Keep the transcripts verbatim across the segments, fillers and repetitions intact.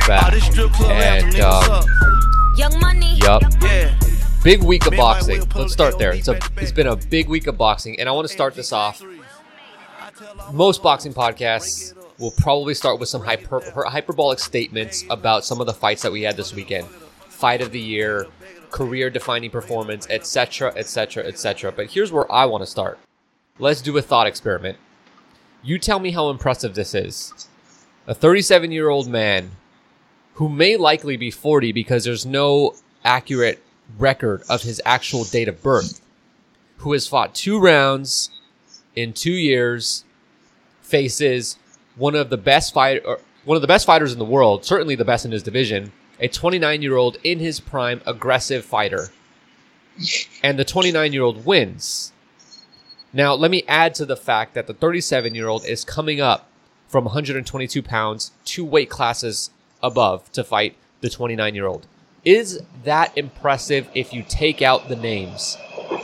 back. And, um, Young Money. yup. Big week of boxing. Let's start there. It's, a, it's been a big week of boxing, and I want to start this off. Most boxing podcasts will probably start with some hyper, hyperbolic statements about some of the fights that we had this weekend. Fight of the year, career-defining performance, et cetera, et cetera, et cetera. But here's where I want to start. Let's do a thought experiment. You tell me how impressive this is. A thirty-seven-year-old man who may likely be forty because there's no accurate record of his actual date of birth, who has fought two rounds in two years, faces one of the best fight, or one of the best fighters in the world, certainly the best in his division, a twenty-nine-year-old in his prime, aggressive fighter, and the twenty-nine-year-old wins. Now, let me add to the fact that the thirty-seven-year-old is coming up from one hundred twenty-two pounds, two weight classes above, to fight the twenty-nine-year-old. Is that impressive if you take out the names?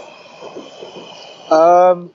Um,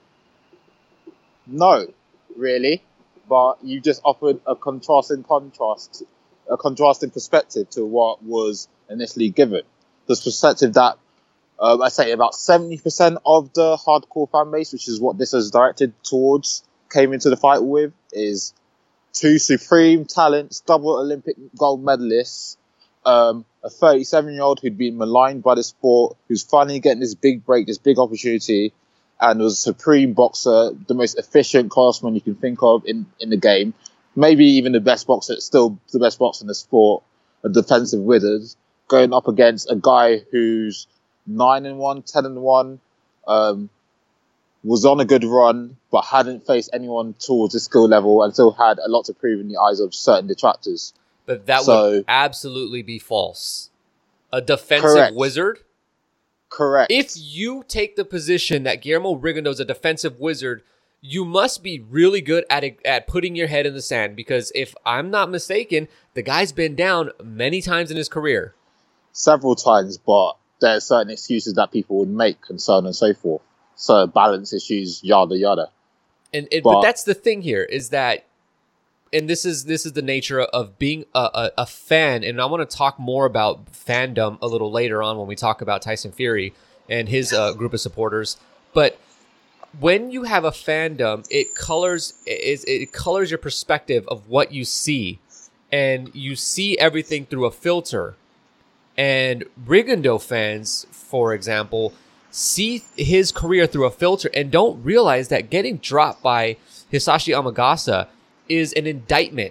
no, really. But you just offered a contrasting contrast, a contrasting perspective to what was initially given. The perspective that um, I say about seventy percent of the hardcore fan base, which is what this is directed towards, came into the fight with, is two supreme talents, double Olympic gold medalists, um, a thirty-seven-year-old who'd been maligned by the sport, who's finally getting this big break, this big opportunity, and was a supreme boxer, the most efficient craftsman you can think of in, in the game. Maybe even the best boxer, still the best boxer in the sport, a defensive wizard, going up against a guy who's nine and one, ten and one, um, was on a good run, but hadn't faced anyone towards his skill level and still had a lot to prove in the eyes of certain detractors. But that so, would absolutely be false. A defensive correct. wizard? Correct. If you take the position that Guillermo Rigondeaux is a defensive wizard, you must be really good at it, at putting your head in the sand, because if I'm not mistaken, the guy's been down many times in his career. Several times, but there are certain excuses that people would make, and so on and so forth. So balance issues, yada yada. And it, but, but that's the thing here, is that, and this is this is the nature of being a, a, a fan, and I want to talk more about fandom a little later on when we talk about Tyson Fury and his uh, group of supporters. But when you have a fandom, it colors it, it colors your perspective of what you see, and you see everything through a filter. And Rigondeaux fans, for example, see his career through a filter and don't realize that getting dropped by Hisashi Amagasa is an indictment.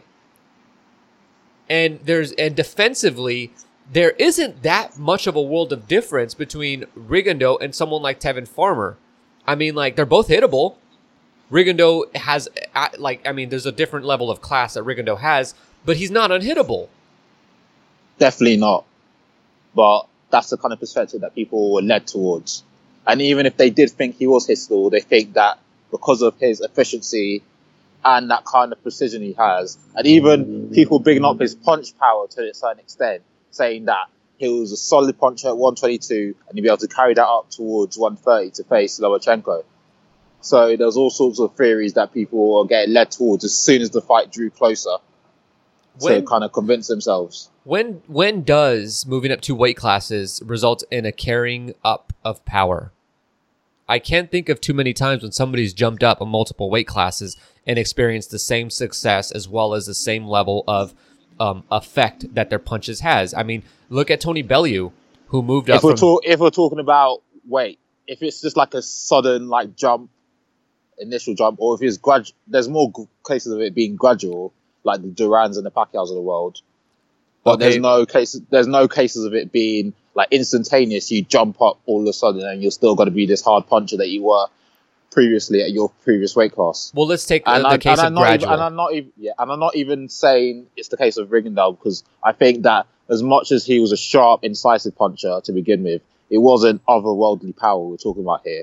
And there's and defensively, there isn't that much of a world of difference between Rigondeaux and someone like Tevin Farmer. I mean, like, they're both hittable. Rigondeaux has, like, I mean, there's a different level of class that Rigondeaux has, but he's not unhittable. Definitely not. But that's the kind of perspective that people were led towards. And even if they did think he was hittable, they think that because of his efficiency and that kind of precision he has, and even people bigging up his punch power to a certain extent, saying that he was a solid puncher at one twenty-two and he'd be able to carry that up towards one thirty to face Lomachenko. So there's all sorts of theories that people are getting led towards as soon as the fight drew closer when, to kind of convince themselves. When when does moving up two weight classes result in a carrying up of power? I can't think of too many times when somebody's jumped up on multiple weight classes and experienced the same success as well as the same level of um, effect that their punches has. I mean, look at Tony Bellew, who moved up. If we're, from... talk- if we're talking about weight, if it's just like a sudden like jump, initial jump, or if it's grad, there's more g- cases of it being gradual, like the Durans and the Pacquiaos of the world. But okay. there's no cases. There's no cases of it being like instantaneous. You jump up all of a sudden, and you're still going to be this hard puncher that you were previously at your previous weight class. Well, let's take and the, I, the case and of I'm gradual. Even, and I'm not even. Yeah, and I'm not even saying it's the case of Rigondeaux, because I think that as much as he was a sharp, incisive puncher to begin with, it wasn't otherworldly power we're talking about here.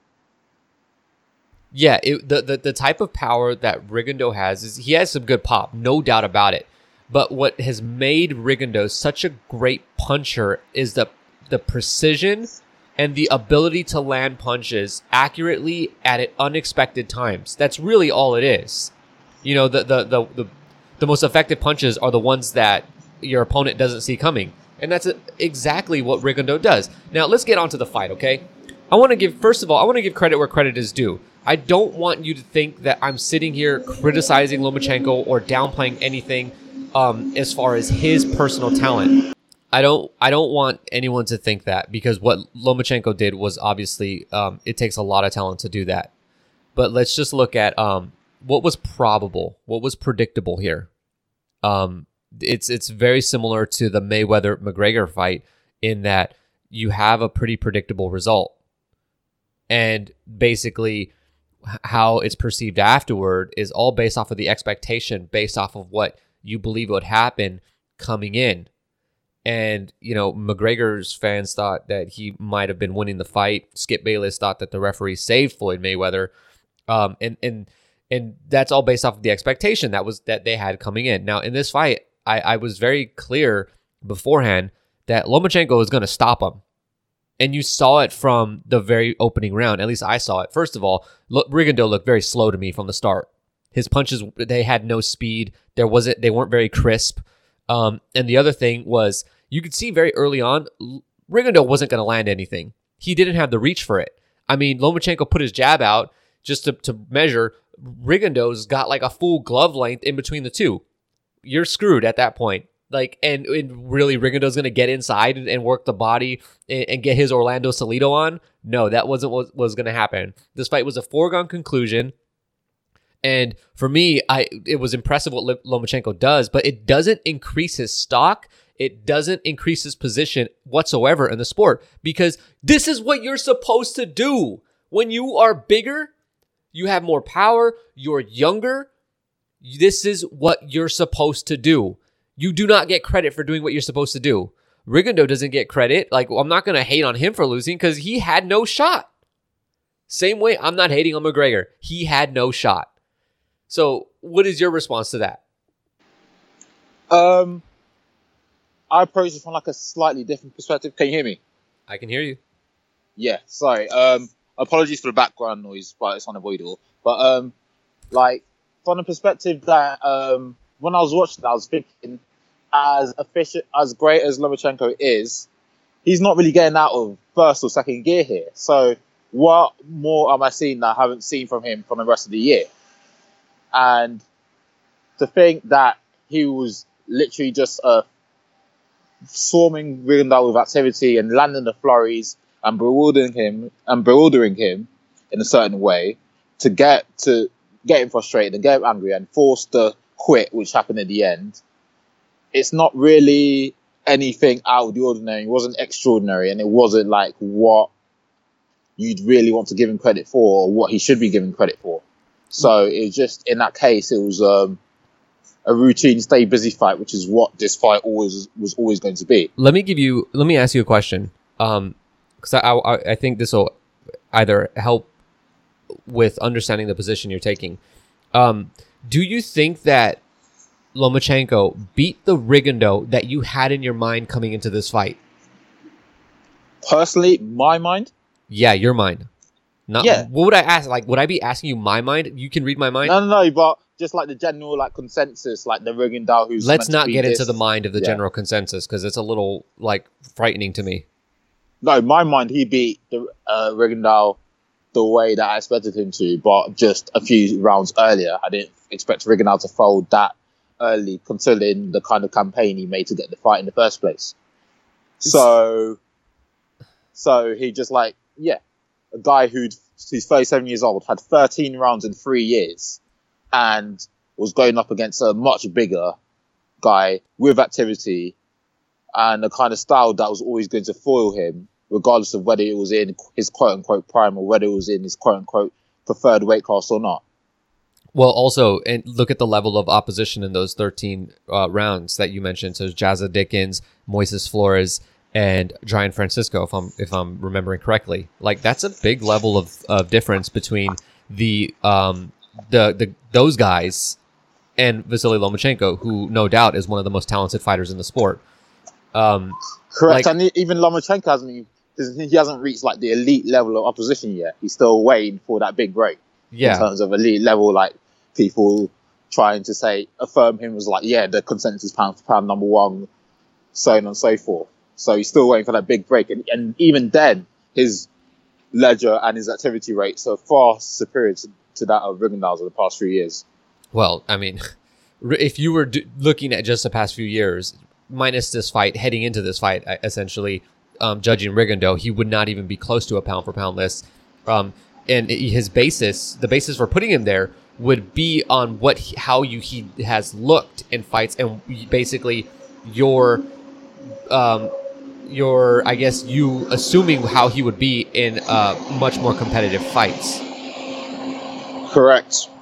Yeah, it, the, the the type of power that Rigondeaux has is he has some good pop, no doubt about it. But what has made Rigondeaux such a great puncher is the the precision and the ability to land punches accurately at unexpected times. That's really all it is. You know, the the the the, the most effective punches are the ones that your opponent doesn't see coming. And that's exactly what Rigondeaux does. Now, let's get on to the fight, okay? I want to give, first of all, I want to give credit where credit is due. I don't want you to think that I'm sitting here criticizing Lomachenko or downplaying anything um, as far as his personal talent. I don't I don't want anyone to think that, because what Lomachenko did was obviously, um, it takes a lot of talent to do that. But let's just look at um, what was probable, what was predictable here. Um, it's it's very similar to the Mayweather-McGregor fight in that you have a pretty predictable result. And basically how it's perceived afterward is all based off of the expectation, based off of what you believe would happen coming in. And, you know, McGregor's fans thought that he might have been winning the fight. Skip Bayless thought that the referee saved Floyd Mayweather. Um, and, and, and that's all based off of the expectation that was that they had coming in. Now, in this fight, I, I was very clear beforehand that Lomachenko was going to stop him. And you saw it from the very opening round. At least I saw it. First of all, look, Rigondeaux looked very slow to me from the start. His punches, they had no speed. There wasn't, they weren't very crisp. Um, and the other thing was, you could see very early on, Rigondeaux wasn't going to land anything. He didn't have the reach for it. I mean, Lomachenko put his jab out just to, to measure. Rigondeaux's got like a full glove length in between the two. You're screwed at that point. Like, and, and really, Rigondeaux's going to get inside and, and work the body and, and get his Orlando Salido on? No, that wasn't what was going to happen. This fight was a foregone conclusion. And for me, I it was impressive what Lomachenko does, but it doesn't increase his stock. It doesn't increase his position whatsoever in the sport, because this is what you're supposed to do. When you are bigger, you have more power, you're younger, this is what you're supposed to do. You do not get credit for doing what you're supposed to do. Rigondeaux doesn't get credit. Like, I'm not going to hate on him for losing because he had no shot. Same way I'm not hating on McGregor. He had no shot. So what is your response to that? Um, I approach it from like a slightly different perspective. Can you hear me? I can hear you. Yeah, sorry. Um, apologies for the background noise, but it's unavoidable. But um, like from the perspective that um, when I was watching, I was thinking, as efficient, as great as Lomachenko is, he's not really getting out of first or second gear here. So what more am I seeing that I haven't seen from him from the rest of the year? And to think that he was literally just uh, swarming Rigondeaux with activity and landing the flurries and bewildering him and bewildering him in a certain way to get to get him frustrated and get him angry and force the quit, which happened at the end. It's not really anything out of the ordinary. It wasn't extraordinary, and it wasn't like what you'd really want to give him credit for or what he should be given credit for. So it just, in that case, it was um, a routine, stay busy fight, which is what this fight always was always going to be. Let me give you, let me ask you a question, because um, I, I I think this will either help with understanding the position you're taking. Um, do you think that Lomachenko beat the Rigondeaux that you had in your mind coming into this fight? Personally, my mind? Yeah, your mind. Not, yeah. What would I ask? Like, would I be asking you my mind? You can read my mind? No, no, no, but just like the general like consensus, like the Rigondeaux who's Let's not get this. into the mind of the yeah. general consensus, because it's a little, like, frightening to me. No, my mind, he beat the uh, Rigondeaux the way that I expected him to, but just a few rounds earlier. I didn't expect Rigondeaux to fold that early, considering the kind of campaign he made to get the fight in the first place. So, so he just like, yeah, a guy who'd, who's thirty-seven years old, had thirteen rounds in three years, and was going up against a much bigger guy with activity and a kind of style that was always going to foil him, regardless of whether it was in his quote-unquote prime or whether it was in his quote-unquote preferred weight class or not. Well, also, and look at the level of opposition in those thirteen uh, rounds that you mentioned. So Jazza Dickens, Moises Flores, and Giant Francisco, if I'm if I'm remembering correctly. Like, that's a big level of, of difference between the um the the those guys and Vasily Lomachenko, who no doubt is one of the most talented fighters in the sport. Um, Correct, like, and even Lomachenko hasn't he hasn't reached like the elite level of opposition yet. He's still waiting for that big break. Yeah. In terms of elite level, like people trying to say, affirm him was like, yeah, the consensus pound for pound number one, so on and so forth. So he's still waiting for that big break. And, and even then, his ledger and his activity rates are far superior to, to that of Rigondeaux's over the past few years. Well, I mean, if you were d- looking at just the past few years, minus this fight, heading into this fight, essentially, um, judging Rigondeaux, he would not even be close to a pound for pound list. Um, and his basis, the basis for putting him there, would be on what he, how you he has looked in fights, and basically your um your I guess you assuming how he would be in uh much more competitive fights. Correct.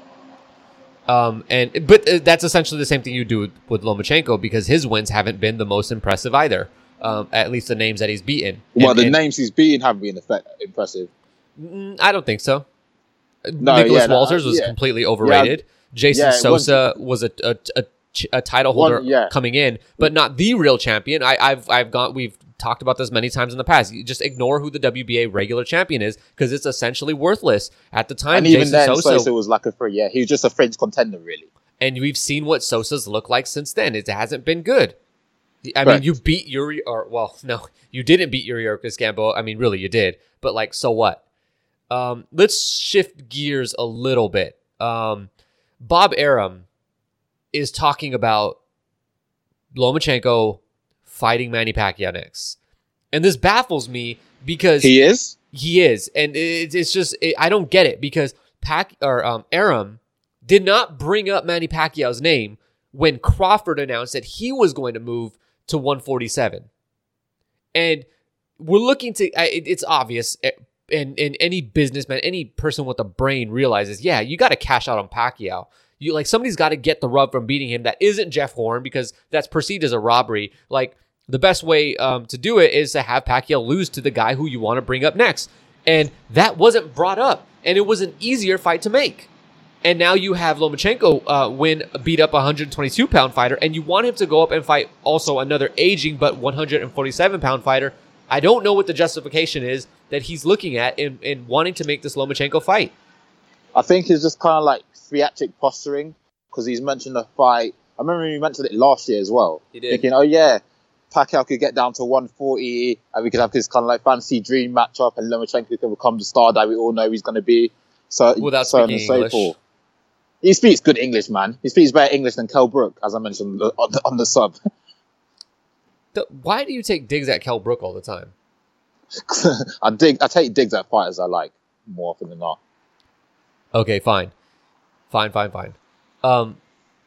Um and but that's essentially the same thing you do with, with Lomachenko, because his wins haven't been the most impressive either. Um, at least the names that he's beaten. Well, and, the and, names he's beaten haven't been effect- impressive. I don't think so. No, Nicholas yeah, no, Walters was yeah. completely overrated. Yeah, Jason yeah, Sosa was, was a, a, a, a title holder one, yeah. coming in, but not the real champion. I, I've I've gone. We've talked about this many times in the past. You just ignore who the W B A regular champion is, because it's essentially worthless. At the time, and even Jason then, Sosa, Sosa was like a free. Yeah, he was just a fringe contender, really. And we've seen what Sosa's look like since then. It hasn't been good. I Correct. mean, you beat Yuri, or well, no, you didn't beat Yuri Orcus Gamboa. I mean, really, you did. But like, so what? Um, let's shift gears a little bit. Um, Bob Arum is talking about Lomachenko fighting Manny Pacquiao next. And this baffles me because he is, he is. And it, it's just, it, I don't get it, because Pac or um, Arum did not bring up Manny Pacquiao's name when Crawford announced that he was going to move to one forty-seven. And we're looking to, it, it's obvious. And, and any businessman, any person with a brain realizes, yeah, you got to cash out on Pacquiao. You like somebody's got to get the rub from beating him. That isn't Jeff Horn, because that's perceived as a robbery. Like the best way um, to do it is to have Pacquiao lose to the guy who you want to bring up next. And that wasn't brought up, and it was an easier fight to make. And now you have Lomachenko uh, win, beat up a one twenty-two pound fighter, and you want him to go up and fight also another aging but one forty-seven pound fighter. I don't know what the justification is that he's looking at in, in wanting to make this Lomachenko fight. I think it's just kind of like theatric posturing, because he's mentioned the fight. I remember he mentioned it last year as well. He did. Thinking, oh yeah, Pacquiao could get down to one forty, and we could have this kind of like fancy dream matchup, and Lomachenko can become the star that we all know he's going to be. So, without so speaking on and so English. forth. He speaks good English, man. He speaks better English than Kell Brook, as I mentioned on the, on the sub. The, why do you take digs at Kell Brook all the time? I dig. I take digs at fighters I like more often than not. Okay, fine, fine, fine, fine. Um,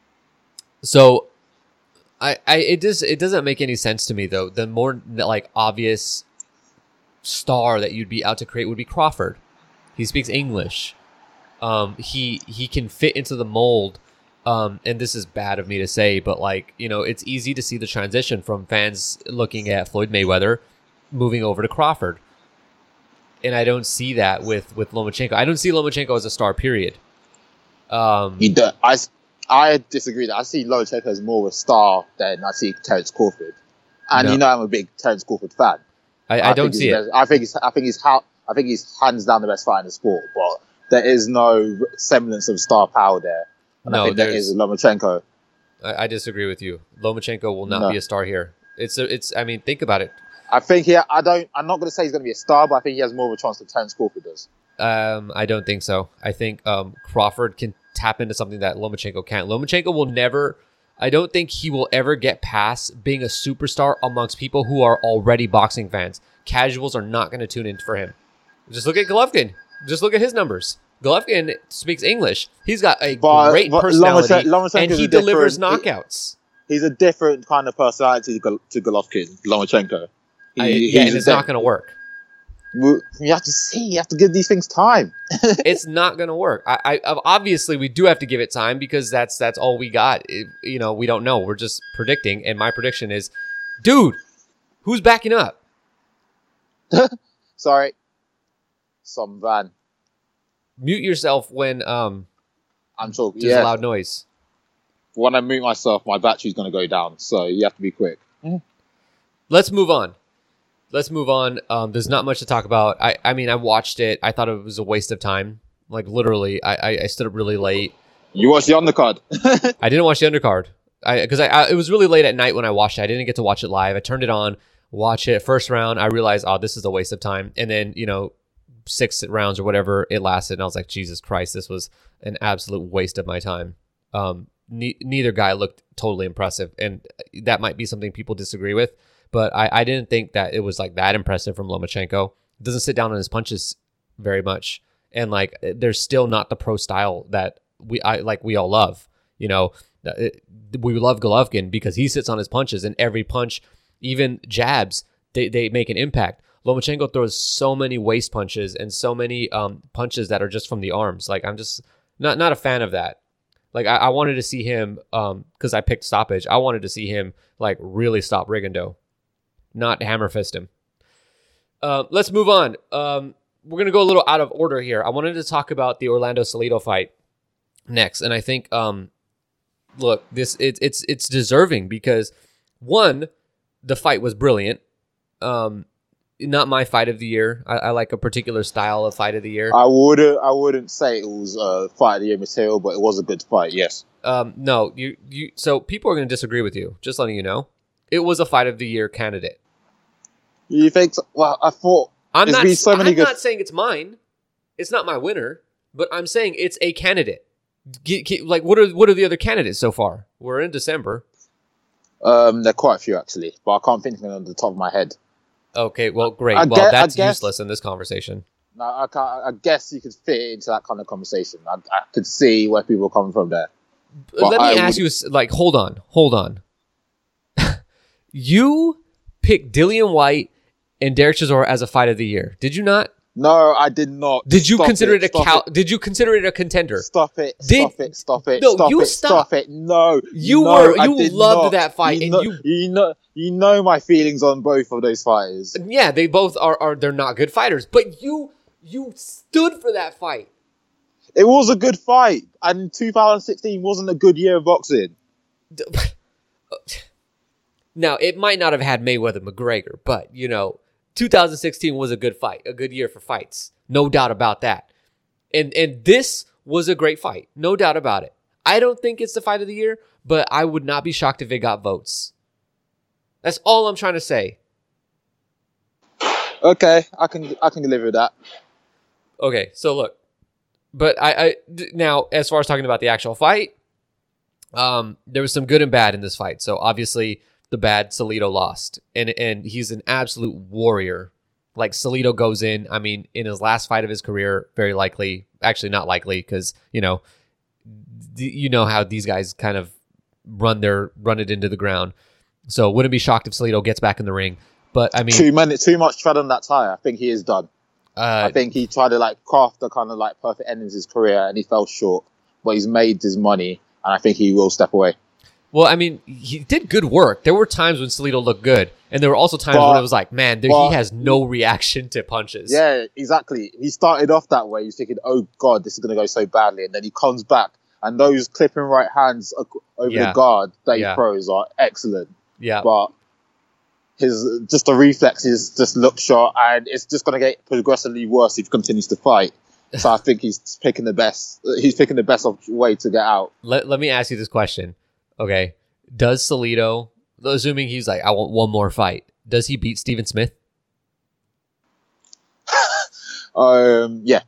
so I, I, it just it doesn't make any sense to me though. The more like obvious star that you'd be out to create would be Crawford. He speaks English. Um, he he can fit into the mold. Um, and this is bad of me to say, but like, you know, it's easy to see the transition from fans looking at Floyd Mayweather moving over to Crawford. And I don't see that with, with Lomachenko. I don't see Lomachenko as a star, period. Um, You do, I, I disagree. That I see Lomachenko as more of a star than I see Terence Crawford. And No. you know I'm a big Terence Crawford fan. I, I, don't think see he's it. the best- I think he's I think he's how I think he's hands down the best fighter in the sport, but there is no semblance of star power there. And No, I think that there's- is Lomachenko. I, I disagree with you. Lomachenko will not No. be a star here. It's a, it's. I mean, think about it. I think he I don't I'm not gonna say he's gonna be a star, but I think he has more of a chance than Terence Crawford does. Um, I don't think so. I think um, Crawford can tap into something that Lomachenko can't. Lomachenko will never. I don't think he will ever get past being a superstar amongst people who are already boxing fans. Casuals are not going to tune in for him. Just look at Golovkin. Just look at his numbers. Golovkin speaks English. He's got a But- great but personality, Lomachenko- Lomachenko's and he a delivers different- knockouts. He's a different kind of personality to, Gol- to Golovkin, Lomachenko. He, I, yeah, he's and a it's di- not going to work. You have to see. You have to give these things time. It's not going to work. I, I obviously we do have to give it time, because that's that's all we got. It- you know, we don't know. We're just predicting, and my prediction is, dude, who's backing up? Sorry, some van. Mute yourself when um I'm talking. there's Yeah. a loud noise. When I mute myself, my battery's going to go down, so you have to be quick. Let's move on. Let's move on. Um, there's not much to talk about. I, I mean, I watched it. I thought it was a waste of time. Like literally, I, I, I stood up really late. You watched the undercard? I didn't watch the undercard. I because I, I it was really late at night when I watched it. I didn't get to watch it live. I turned it on, watch it. First round, I realized, oh, this is a waste of time. And then, you know, six rounds or whatever it lasted, and I was like, Jesus Christ, this was an absolute waste of my time. Um, ne- neither guy looked totally impressive, and that might be something people disagree with, but I, I didn't think that it was like that impressive from Lomachenko. Doesn't sit down on his punches very much, and like there's still not the pro style that we I like we all love. You know, it, we love Golovkin because he sits on his punches, and every punch, even jabs, they, they make an impact. Lomachenko throws so many waist punches and so many um, punches that are just from the arms. Like, I'm just not not a fan of that. Like, I, I wanted to see him, um, because I picked stoppage, I wanted to see him, like, really stop Rigondeaux, not hammer fist him. Uh, let's move on. Um, we're going to go a little out of order here. I wanted to talk about the Orlando Salido fight next. And I think, um, look, this it, it's it's deserving because, one, the fight was brilliant. Um, not my fight of the year. I, I like a particular style of fight of the year. I wouldn't. I wouldn't say it was a fight of the year material, but it was a good fight. Yes. Um, no, you you. So people are going to disagree with you. Just letting you know, it was a fight of the year candidate. You think? So? Well, I thought. I'm not. So many I'm good... not saying it's mine. It's not my winner, but I'm saying it's a candidate. Get, get, like, what are what are the other candidates so far? We're in December. Um, there are quite a few actually, but I can't think of them on the top of my head. Okay, well, great. I well, guess, that's guess, useless in this conversation. No, I, can't, I guess you could fit it into that kind of conversation. I, I could see where people are coming from there. But Let me I ask would... you, like, hold on, hold on. You picked Dillian Whyte and Derek Chisora as a fight of the year, did you not? No, I did not. Did you stop consider it, it a cal- it. Did you consider it a contender? Stop it! Did, stop it! Stop it! No, stop you it! stop. Stop it! No, you no, were you loved not. that fight, you and know, you you know you know my feelings on both of those fighters. Yeah, they both are are they're not good fighters, but you you stood for that fight. It was a good fight, and two thousand sixteen wasn't a good year of boxing. Now, it might not have had Mayweather McGregor, but you know, two thousand sixteen was a good fight, a good year for fights. No doubt about that. And and this was a great fight. No doubt about it. I don't think it's the fight of the year, but I would not be shocked if it got votes. That's all I'm trying to say. Okay, I can I can deliver that. Okay, so look. But I, I now, as far as talking about the actual fight, um, there was some good and bad in this fight. So obviously the bad, Salido lost. And and he's an absolute warrior. Like, Salido goes in, I mean, in his last fight of his career, very likely, actually not likely, because, you know, th- you know how these guys kind of run their run it into the ground. So wouldn't be shocked if Salido gets back in the ring. But, I mean... Too many, too much tread on that tire. I think he is done. Uh, I think he tried to, like, craft the kind of, like, perfect ending to his career, and he fell short. But he's made his money, and I think he will step away. Well, I mean, he did good work. There were times when Salido looked good, and there were also times but, when it was like, man, there, but, he has no reaction to punches. Yeah, exactly. He started off that way. He's thinking, oh, God, this is going to go so badly. And then he comes back, and those clipping right hands over yeah. the guard that yeah. he throws are excellent. Yeah. But his just the reflexes just look short, and it's just going to get progressively worse if he continues to fight. So I think he's picking the best. He's picking the best way to get out. Let Let me ask you this question. Okay, does Salido, assuming he's like, I want one more fight, does he beat Steven Smith? um, yeah.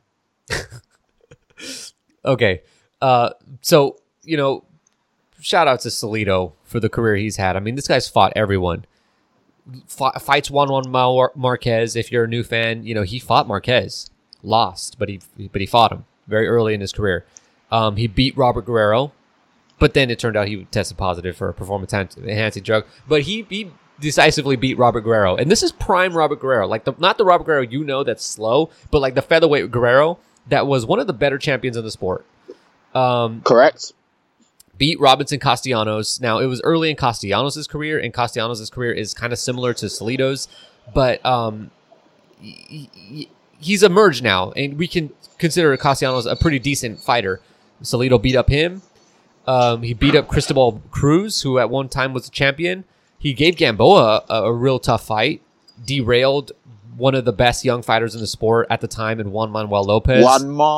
Okay, uh, so, you know, shout out to Salido for the career he's had. I mean, this guy's fought everyone. F- fights Juan Juan Mar- Marquez. If you're a new fan, you know, he fought Marquez. Lost, but he but he fought him very early in his career. Um, he beat Robert Guerrero. But then it turned out he tested positive for a performance-enhancing drug. But he, he decisively beat Robert Guerrero. And this is prime Robert Guerrero. Like, the, not the Robert Guerrero you know that's slow, but like the featherweight Guerrero that was one of the better champions in the sport. Um, Correct. Beat Robinson Castellanos. Now, it was early in Castellanos' career, and Castellanos' career is kind of similar to Salido's. But um, he, he, he's emerged now, and we can consider Castellanos a pretty decent fighter. Salido beat up him. Um, he beat up Cristobal Cruz, who at one time was a champion. He gave Gamboa a, a real tough fight. Derailed one of the best young fighters in the sport at the time in Juan Manuel Lopez. Juan Ma,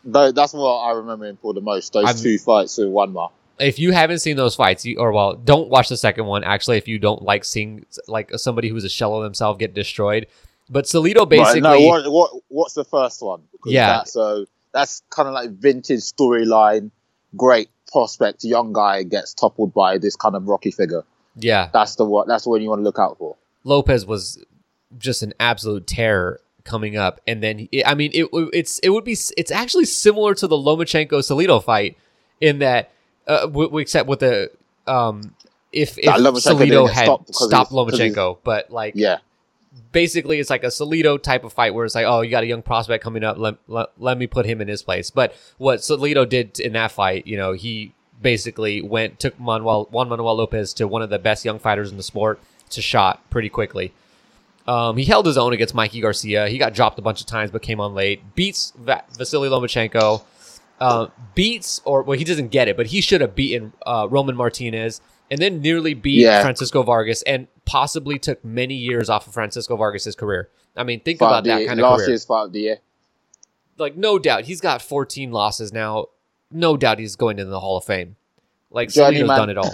Though that's what I remember him for the most. Those I'm, two fights with Wanma. If you haven't seen those fights, you, or well, don't watch the second one. Actually, if you don't like seeing like somebody who's a shell of themselves get destroyed, but Salido basically. Right, no, what, what what's the first one? Because yeah, that's, uh, that's kind of like vintage storyline. Great prospect, young guy gets toppled by this kind of rocky figure. Yeah, that's the what. That's the one you want to look out for. Lopez was just an absolute terror coming up, and then I mean, it it's it would be it's actually similar to the Lomachenko Salido fight in that. Uh, w- except with the um, if if Salido had stopped, stopped Lomachenko, but like yeah, basically it's like a Salido type of fight where it's like, oh, you got a young prospect coming up, let, let, let me put him in his place. But what Salido did in that fight, you know, he basically went took Manuel Juan Manuel Lopez to one of the best young fighters in the sport to shot pretty quickly. Um, he held his own against Mikey Garcia. He got dropped a bunch of times, but came on late. Beats Va- Vasily Lomachenko. Uh, beats, or well, he doesn't get it, but he should have beaten uh, Roman Martinez, and then nearly beat yeah. Francisco Vargas, and possibly took many years off of Francisco Vargas' career. I mean, think fight about the, that kind of last career. Year's fight of the year. Like, no doubt, he's got fourteen losses now. No doubt he's going into the Hall of Fame. Like, Salido's done it all.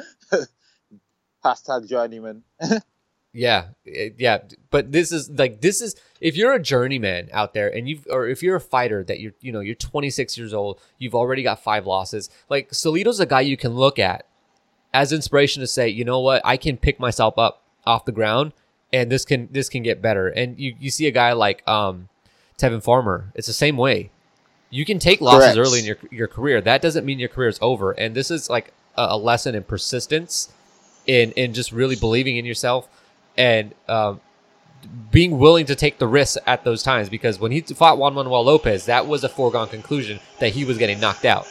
Hashtag journeyman. Yeah, yeah, but this is like this is if you're a journeyman out there and you've or if you're a fighter that you're you know you're twenty-six years old, you've already got five losses. Like Salido's a guy you can look at as inspiration to say, you know what, I can pick myself up off the ground and this can this can get better. And you, you see a guy like um, Tevin Farmer, it's the same way. You can take losses Correct. early in your your career. That doesn't mean your career is over. And this is like a, a lesson in persistence, in in just really believing in yourself. And um, being willing to take the risks at those times, because when he fought Juan Manuel Lopez, that was a foregone conclusion that he was getting knocked out.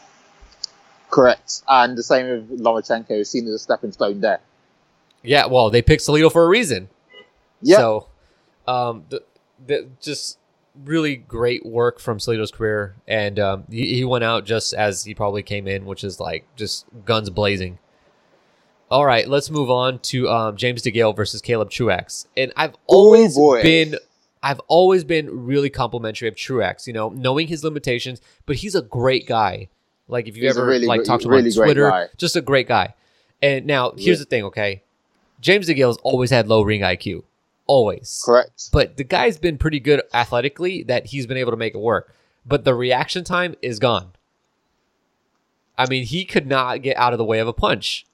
Correct. And the same with Lomachenko, seen as a stepping stone there. Yeah, well, they picked Salido for a reason. Yeah. So, um, the, the, just really great work from Salido's career. And um, he, he went out just as he probably came in, which is like just guns blazing. All right, let's move on to um, James DeGale versus Caleb Truax. And I've always Ooh, been, I've always been really complimentary of Truax. You know, knowing his limitations, but he's a great guy. Like if you ever really, like talked to him really on Twitter, just a great guy. And now here's yeah. the thing, okay? James DeGale's always had low ring I Q, always. Correct. But the guy's been pretty good athletically that he's been able to make it work. But the reaction time is gone. I mean, he could not get out of the way of a punch.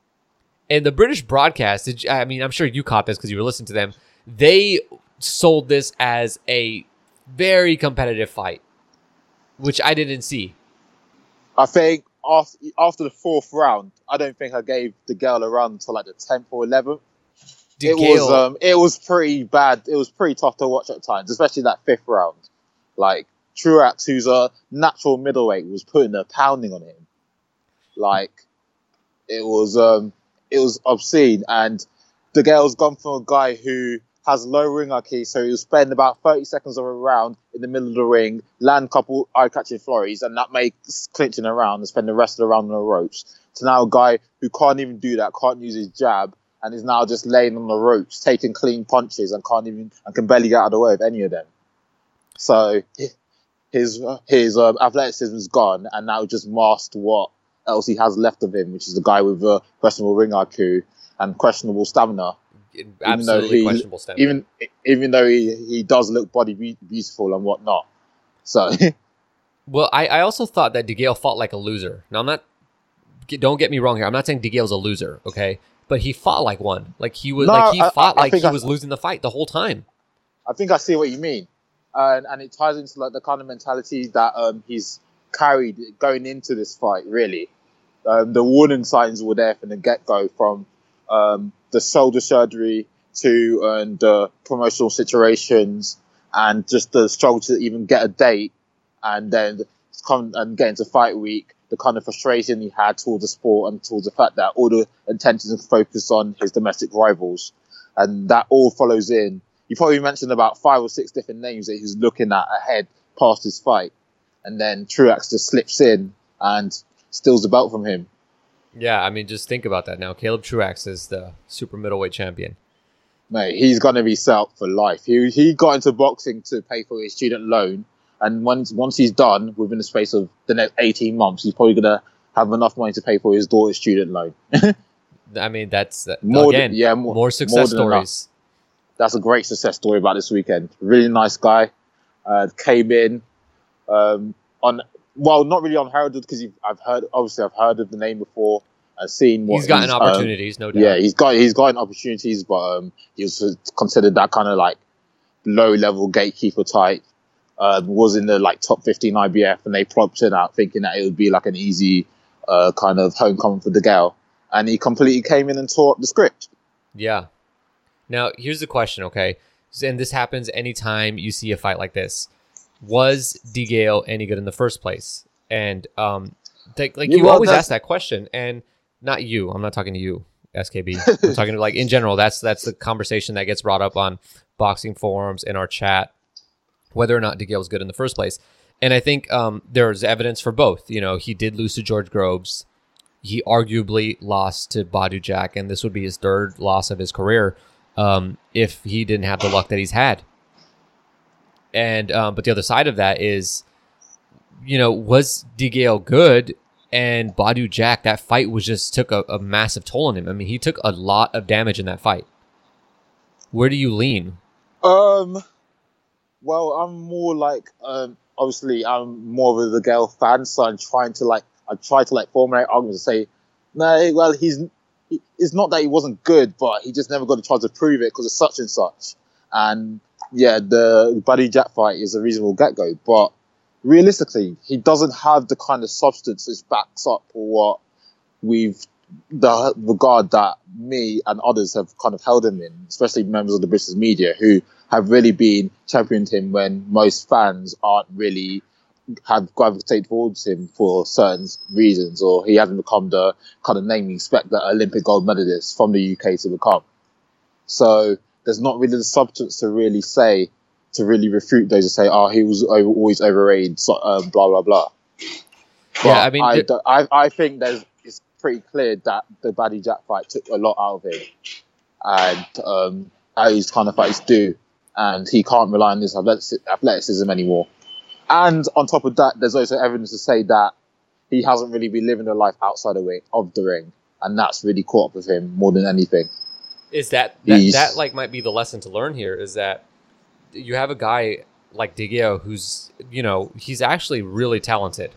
And the British broadcast, did you, I mean, I'm sure you caught this because you were listening to them. They sold this as a very competitive fight, which I didn't see. I think after, after the fourth round, I don't think I gave DeGale a run until like the tenth or eleventh. DeGale. It was um, it was pretty bad. It was pretty tough to watch at times, especially that fifth round. Like Truax, who's a natural middleweight, was putting a pounding on him. Like it was. Um, It was obscene, and DeGale's gone from a guy who has low ring I Q, so he'll spend about thirty seconds of a round in the middle of the ring, land a couple eye-catching flurries, and that makes clinching around and spend the rest of the round on the ropes. To now a guy who can't even do that, can't use his jab, and is now just laying on the ropes, taking clean punches, and can't even and can barely get out of the way of any of them. So his his um, athleticism is gone, and now just masked what else he has left of him, which is the guy with uh, questionable ring I Q and questionable stamina. Absolutely he, questionable stamina. Even even though he, he does look body be- beautiful and whatnot. So, well, I, I also thought that DeGale fought like a loser. Now, I'm not. Don't get me wrong here. I'm not saying DeGale's a loser, okay? But he fought like one. Like he was. No, like he I, fought I, I like he I, was losing the fight the whole time. I think I see what you mean, and and it ties into like the kind of mentality that um he's carried going into this fight. Really. Um, the warning signs were there from the get-go, from um, the shoulder surgery to um, the promotional situations and just the struggle to even get a date, and then come and get into fight week, the kind of frustration he had towards the sport and towards the fact that all the attention is focused on his domestic rivals. And that all follows in. You probably mentioned about five or six different names that he's looking at ahead past his fight. And then Truax just slips in and steals the belt from him. Yeah, I mean, just think about that now. Caleb Truax is the super middleweight champion. Mate, he's going to be set up for life. He he got into boxing to pay for his student loan, And once once he's done, within the space of the next eighteen months, he's probably gonna have enough money to pay for his daughter's student loan. I mean, that's more again, than, yeah, more, more success more stories. That's a great success story about this weekend. Really nice guy. Uh, came in um, on well, not really unheralded because I've heard obviously I've heard of the name before. I've seen what he's gotten he's, opportunities, um, no doubt. Yeah, he's got he's gotten opportunities, but um, he was considered that kind of like low level gatekeeper type. Um, was in the like top fifteen I B F, and they plopped him out thinking that it would be like an easy uh, kind of homecoming for DeGale, and he completely came in and tore up the script. Yeah. Now here's the question, okay? And this happens anytime you see a fight like this. Was DeGale any good in the first place? And um, they, like Yeah, you well, always that's- ask that question, and not you. I'm not talking to you, S K B. I'm talking to like in general. That's that's the conversation that gets brought up on boxing forums in our chat. Whether or not DeGale was good in the first place. And I think um, there's evidence for both. You know, he did lose to George Groves. He arguably lost to Badu Jack, and this would be his third loss of his career um, if he didn't have the luck that he's had. And um, but the other side of that is, you know, was DeGale good? And Badu Jack, that fight was just took a, a massive toll on him. I mean, he took a lot of damage in that fight. Where do you lean? Um... Well, I'm more like, um, obviously, I'm more of a DeGale fan, so I'm trying to like, I try to like formulate arguments and say, no, well, he's, he, it's not that he wasn't good, but he just never got a chance to prove it because of such and such. And yeah, the Buddy Jack fight is a reasonable get-go, but realistically, he doesn't have the kind of substance that backs up what we've, the regard that me and others have kind of held him in, especially members of the British media who have really been championed him when most fans aren't really have gravitated towards him for certain reasons, or he hasn't become the kind of name you expect that Olympic gold medalist from the U K to become. So there's not really the substance to really say, to really refute those and say, oh, he was over, always overrated, so, um, blah, blah, blah. But Yeah, I mean, I, th- I, I think there's, it's pretty clear that the Buddy Jack fight took a lot out of him. And um, that is kind of fights do. And he can't rely on this athleticism anymore. And on top of that, there's also evidence to say that he hasn't really been living a life outside of, it, of the ring. And that's really caught up with him more than anything. Is that, that, He's- that like might be the lesson to learn here is that you have a guy like DeGale who's, you know, he's actually really talented.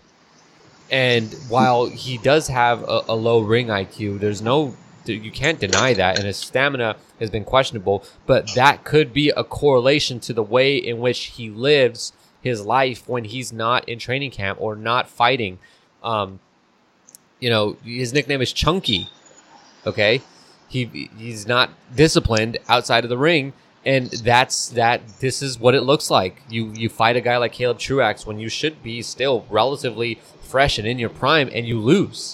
And while he does have a, a low ring I Q, there's no, you can't deny that. And his stamina has been questionable, but that could be a correlation to the way in which he lives his life when he's not in training camp or not fighting. Um, you know, his nickname is Chunky. Okay. He, he's not disciplined outside of the ring. And that's that. This is what it looks like. You, you fight a guy like Caleb Truax when you should be still relatively fresh and in your prime, and you lose.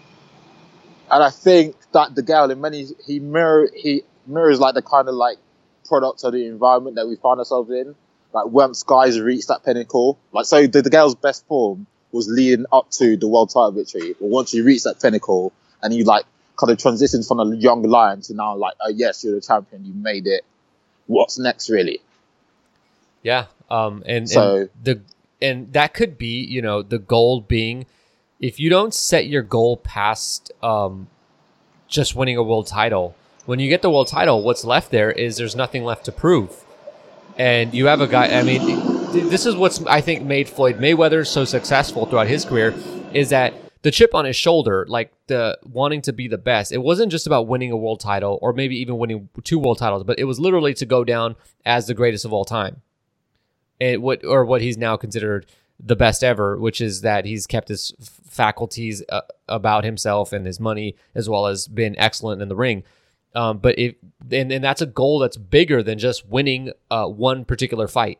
And I think that DeGale, in many, he mirror, he mirrors like the kind of like product of the environment that we find ourselves in. Like once guys reach that pinnacle, like so the DeGale's best form was leading up to the world title victory. But once you reach that pinnacle and you like kind of transition from a young lion to now like, oh yes, you're the champion, you made it. What's next, really? Yeah. Um. And, So- and the and that could be, you know, the goal being, if you don't set your goal past um just winning a world title, when you get the world title, what's left there is there's nothing left to prove. And you have a guy, I mean, this is what's, I think, made Floyd Mayweather so successful throughout his career, is that the chip on his shoulder, like the wanting to be the best, it wasn't just about winning a world title or maybe even winning two world titles, but it was literally to go down as the greatest of all time. And what, or what he's now considered the best ever, which is that he's kept his faculties uh, about himself and his money, as well as been excellent in the ring. Um, but if and, and that's a goal that's bigger than just winning uh, one particular fight.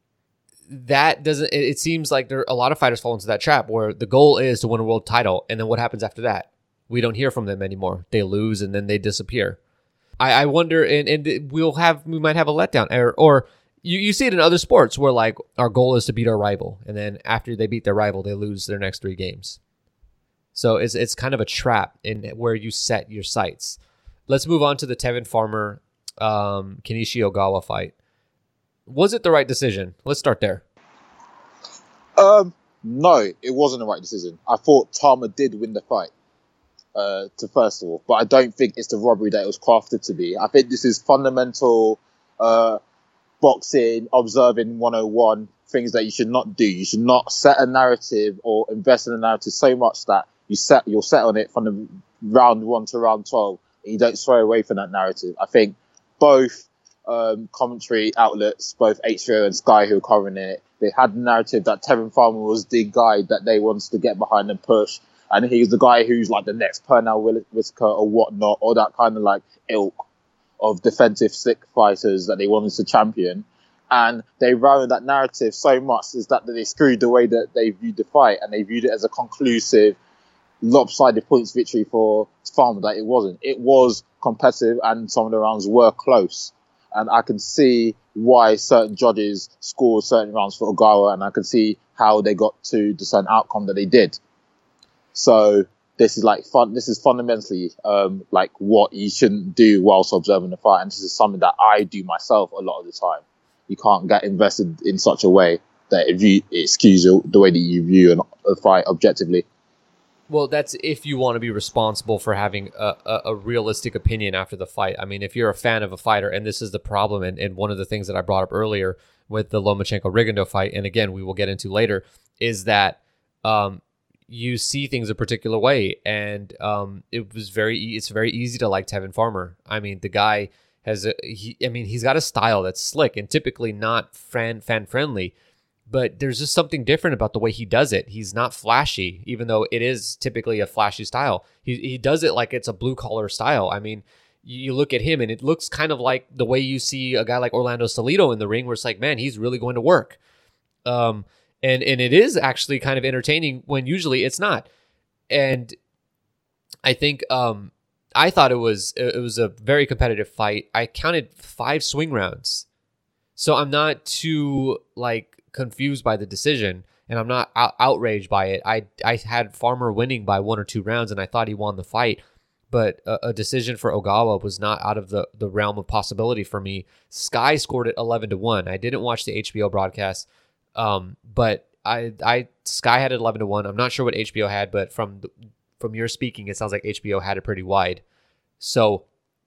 That doesn't. It, it seems like there a lot of fighters fall into that trap where the goal is to win a world title, and then what happens after that? We don't hear from them anymore. They lose and then they disappear. I, I wonder, and, and we'll have we might have a letdown, or or you, you see it in other sports where like our goal is to beat our rival, and then after they beat their rival, they lose their next three games. So it's it's kind of a trap in where you set your sights. Let's move on to the Tevin Farmer, um, Kenichi Ogawa fight. Was it the right decision? Let's start there. Um, no, it wasn't the right decision. I thought Tama did win the fight. Uh, to first of all, but I don't think it's the robbery that it was crafted to be. I think this is fundamental uh, boxing, observing one oh one, things that you should not do. You should not set a narrative or invest in a narrative so much that you set you'll set on it from the round one to round twelve, and you don't sway away from that narrative. I think both um, commentary outlets, both H B O and Sky, who are covering it, they had the narrative that Tevin Farmer was the guy that they wanted to get behind and push. And he's the guy who's like the next Pernell Whitaker or whatnot, or that kind of like ilk of defensive slick fighters that they wanted to champion. And they ran that narrative so much is that they screwed the way that they viewed the fight, and they viewed it as a conclusive, lopsided points victory for Farmer that it wasn't. It was competitive, and some of the rounds were close. And I can see why certain judges scored certain rounds for Ogawa, and I can see how they got to the certain outcome that they did. So this is like fun. This is fundamentally um, like what you shouldn't do whilst observing the fight, and this is something that I do myself a lot of the time. You can't get invested in such a way that if you it skews the way that you view an, a fight objectively. Well, that's if you want to be responsible for having a, a, a realistic opinion after the fight. I mean, if you're a fan of a fighter, and this is the problem, and, and one of the things that I brought up earlier with the Lomachenko-Rigondeaux fight, and again, we will get into later, is that um, you see things a particular way, and um, it was very, it's very easy to like Tevin Farmer. I mean, the guy has, a, he, I mean, he's got a style that's slick and typically not fan fan friendly, but there's just something different about the way he does it. He's not flashy, even though it is typically a flashy style. He he does it like it's a blue collar style. I mean, you look at him and it looks kind of like the way you see a guy like Orlando Salido in the ring, where it's like, man, he's really going to work. Um, And and it is actually kind of entertaining when usually it's not. And I think um, I thought it was it was a very competitive fight. I counted five swing rounds, so I'm not too like confused by the decision, and I'm not out- outraged by it. I I had Farmer winning by one or two rounds, and I thought he won the fight. But a, a decision for Ogawa was not out of the, the realm of possibility for me. Sky scored it eleven to one. I didn't watch the H B O broadcast. Um, but I, I, Sky had it eleven to one. I'm not sure what H B O had, but from, the, from your speaking, it sounds like H B O had it pretty wide. So,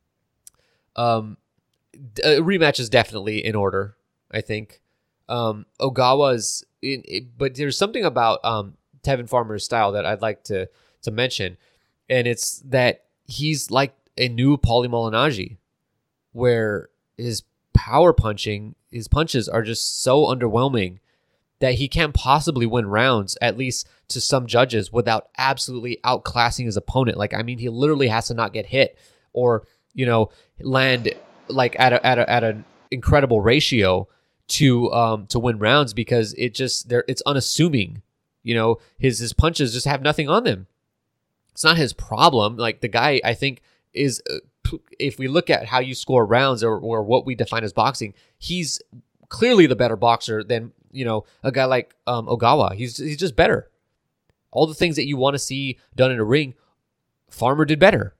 um, a rematch is definitely in order, I think. Um, Ogawa's, in, it, but there's something about, um, Tevin Farmer's style that I'd like to, to mention. And it's that he's like a new Paulie Malignaggi, where his power punching, his punches are just so underwhelming that he can't possibly win rounds, at least to some judges, without absolutely outclassing his opponent. Like, I mean, he literally has to not get hit or, you know, land like at a, at a, at an incredible ratio to um to win rounds, because it just there it's unassuming. You know, his his punches just have nothing on them. It's not his problem. Like, the guy, I think, is uh, if we look at how you score rounds, or, or what we define as boxing, he's clearly the better boxer than, you know, a guy like um, Ogawa. He's he's just better. All the things that you want to see done in a ring, Farmer did better.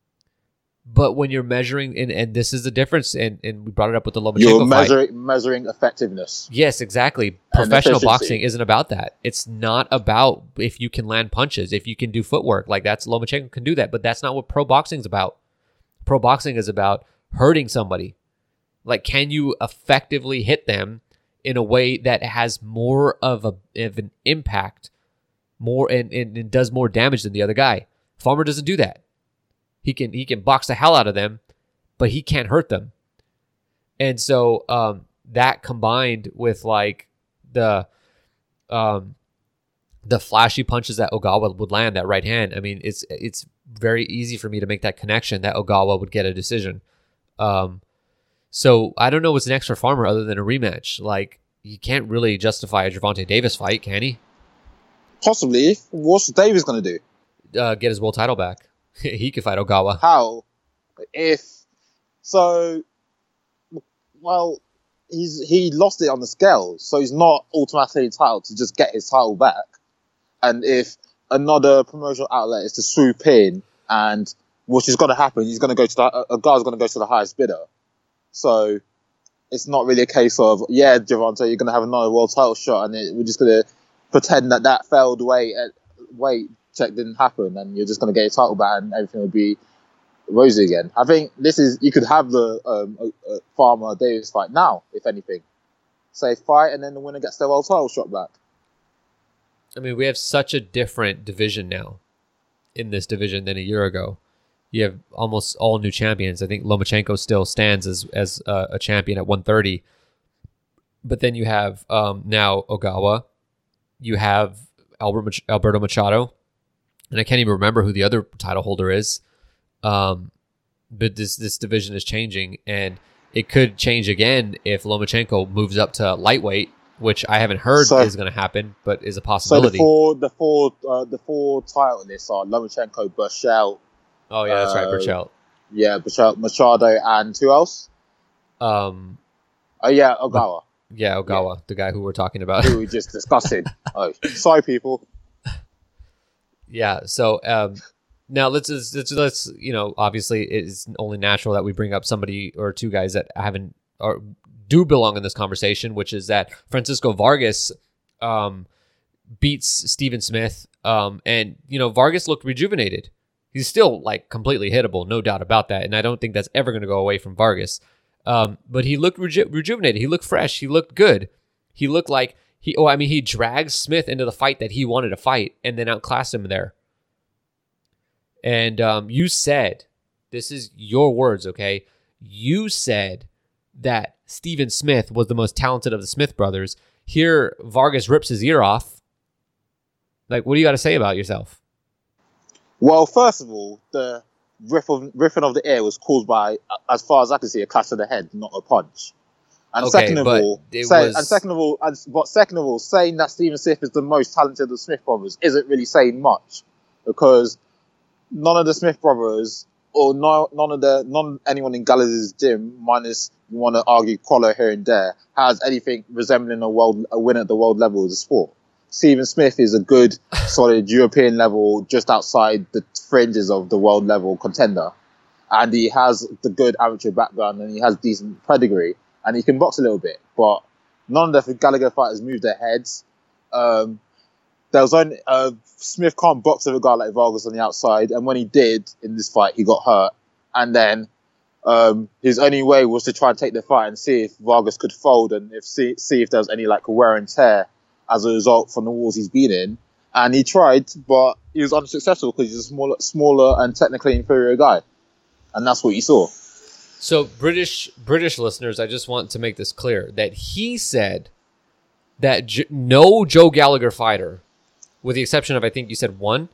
But when you're measuring, and, and this is the difference, and, and we brought it up with the Lomachenko You're measuring, fight. measuring effectiveness. Yes, exactly. Professional boxing isn't about that. It's not about if you can land punches, if you can do footwork. Like, that's Lomachenko can do that, but that's not what pro boxing is about. Pro boxing is about hurting somebody. Like, can you effectively hit them in a way that has more of, a, of an impact, more and, and, and does more damage than the other guy? Farmer doesn't do that. He can he can box the hell out of them, but he can't hurt them. And so um, that combined with like the um, the flashy punches that Ogawa would land, that right hand, I mean, it's it's very easy for me to make that connection that Ogawa would get a decision. Um, so I don't know what's next for Farmer other than a rematch. Like, you can't really justify a Gervonta Davis fight, can he? Possibly. What's Davis going to do? Uh, get his world title back. He could fight Ogawa. How? If so, well, he's he lost it on the scale, so he's not automatically entitled to just get his title back. And if another promotional outlet is to swoop in, and which is going to happen, he's going to go to the, a guy's going to go to the highest bidder. So it's not really a case of, yeah, Gervonta, you're going to have another world title shot, and it, we're just going to pretend that that failed weight weight check didn't happen, and you're just going to get your title back, and everything will be rosy again. I think this is you could have the um, uh, uh, Farmer Davis fight now, if anything. Say fight, and then the winner gets their world title shot back. I mean, we have such a different division now in this division than a year ago. You have almost all new champions. I think Lomachenko still stands as as uh, a champion at one thirty. But then you have um, now Ogawa. You have Albert Mach- Alberto Machado. And I can't even remember who the other title holder is. Um, but this this division is changing. And it could change again if Lomachenko moves up to lightweight, which I haven't heard so, is going to happen, but is a possibility. So the four, the four, uh, the four title lists are Lomachenko, Burchell. Oh yeah, that's uh, right, Burchell. Yeah, Burchell, Machado, and who else? Um, oh yeah, Ogawa. Yeah, Ogawa, yeah. The guy who we're talking about. Who we just discussed. Oh, sorry, people. Yeah. So um, now let's, let's let's you know, obviously it's only natural that we bring up somebody or two guys that haven't or do belong in this conversation, which is that Francisco Vargas um, beats Steven Smith, um, and you know Vargas looked rejuvenated. He's still like completely hittable, no doubt about that, and I don't think that's ever going to go away from Vargas. Um, but he looked reju- rejuvenated. He looked fresh. He looked good. He looked like he. Oh, I mean, he dragged Smith into the fight that he wanted to fight, and then outclassed him there. And um, you said, this is your words, okay? You said that Steven Smith was the most talented of the Smith brothers. Here, Vargas rips his ear off. Like, what do you got to say about yourself? Well, first of all, the riff of, riffing of the ear was caused by, as far as I can see, a clash to the head, not a punch. And okay, second of but all, it say, was... and second of all, and, but second of all, saying that Steven Smith is the most talented of the Smith brothers isn't really saying much, because none of the Smith brothers, or no, none of the none anyone in Gallagher's gym, minus you want to argue Collar here and there, has anything resembling a world a win at the world level of the sport. Steven Smith is a good, solid European level, just outside the fringes of the world level contender. And he has the good amateur background and he has decent pedigree and he can box a little bit. But none of the Gallagher fighters moved their heads. Um, there was only, uh, Smith can't box with a guy like Vargas on the outside. And when he did in this fight, he got hurt. And then um, his only way was to try and take the fight and see if Vargas could fold and if see, see if there was any like wear and tear as a result from the wars he's been in. And he tried, but he was unsuccessful because he's a smaller, smaller and technically inferior guy. And that's what you saw. So British British listeners, I just want to make this clear, that he said that J- no Joe Gallagher fighter, with the exception of, I think you said one,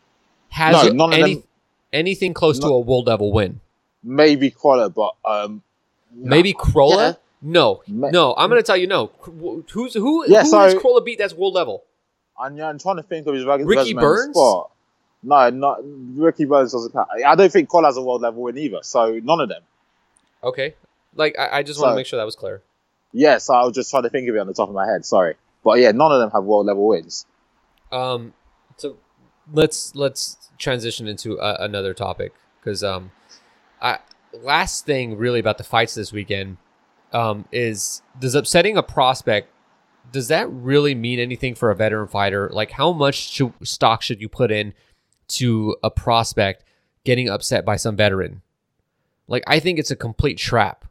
has no, none any, of them, anything close no, to a world level win. Maybe Crolla, but... Um, maybe Crolla? Yeah. No, no, I'm going to tell you no. Who's who? Yeah, who so, has Crolla beat that's world level? I'm, I'm trying to think of his resume. Ricky Burns? Spot. No, not Ricky Burns doesn't count. I don't think Crolla has a world level win either. So none of them. Okay, like I, I just so, want to make sure that was clear. Yeah, so I was just trying to think of it on the top of my head. Sorry, but yeah, none of them have world level wins. Um, so let's let's transition into uh, another topic because um, I last thing really about the fights this weekend. Um, is does upsetting a prospect, does that really mean anything for a veteran fighter? Like, how much should, stock should you put in to a prospect getting upset by some veteran? Like, I think it's a complete trap.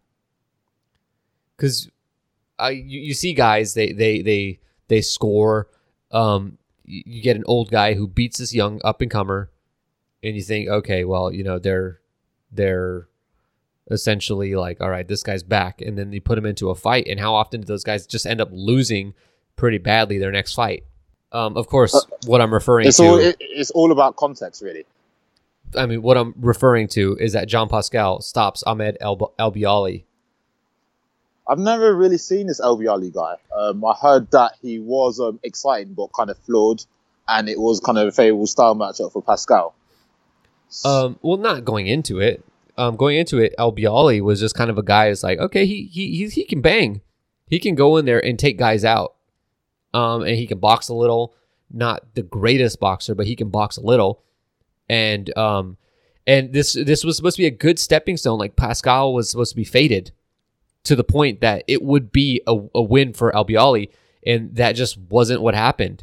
Because uh, you, you see guys, they they they they score. Um, you, you get an old guy who beats this young up and comer, and you think, okay, well, you know, they're they're. essentially like, all right, this guy's back, and then you put him into a fight, and how often do those guys just end up losing pretty badly their next fight? Um, of course, uh, what I'm referring it's to... All, it, it's all about context, really. I mean, what I'm referring to is that Jean Pascal stops Ahmed El- Albiali. I've never really seen this Albiali guy. Um, I heard that he was um, exciting, but kind of flawed, and it was kind of a favourable style matchup for Pascal. Um, well, not going into it. Um, going into it, Albiali was just kind of a guy who's like, okay, he he he he can bang, he can go in there and take guys out, um, and he can box a little. Not the greatest boxer, but he can box a little, and um, and this this was supposed to be a good stepping stone. Like Pascal was supposed to be faded to the point that it would be a, a win for Albiali, and that just wasn't what happened.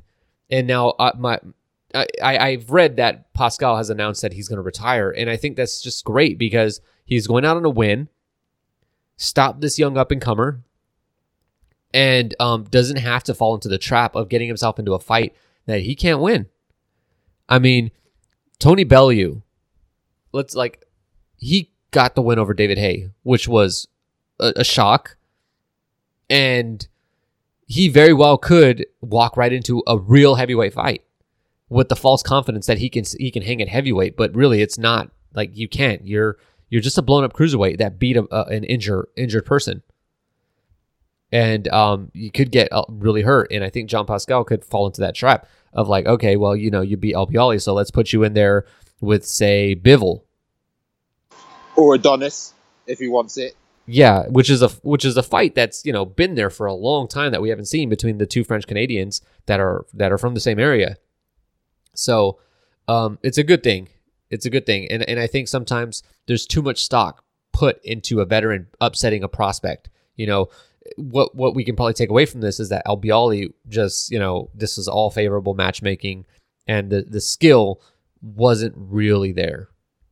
And now uh, my I, I've read that Pascal has announced that he's going to retire, and I think that's just great because he's going out on a win, stop this young up-and-comer, and um, doesn't have to fall into the trap of getting himself into a fight that he can't win. I mean, Tony Bellew, let's like, he got the win over David Haye, which was a, a shock, and he very well could walk right into a real heavyweight fight with the false confidence that he can he can hang at heavyweight, but really it's not. Like, you can't. You're you're just a blown up cruiserweight that beat a, a, an injured injured person, and um, you could get uh, really hurt. And I think Jean Pascal could fall into that trap of like, okay, well, you know, you beat Albioli, so let's put you in there with, say, Bivol or Adonis if he wants it. Yeah, which is a which is a fight that's, you know, been there for a long time that we haven't seen between the two French Canadians that are that are from the same area. So um, it's a good thing. It's a good thing. And and I think sometimes there's too much stock put into a veteran upsetting a prospect. You know, what what we can probably take away from this is that Albioli just, you know, this is all favorable matchmaking and the, the skill wasn't really there.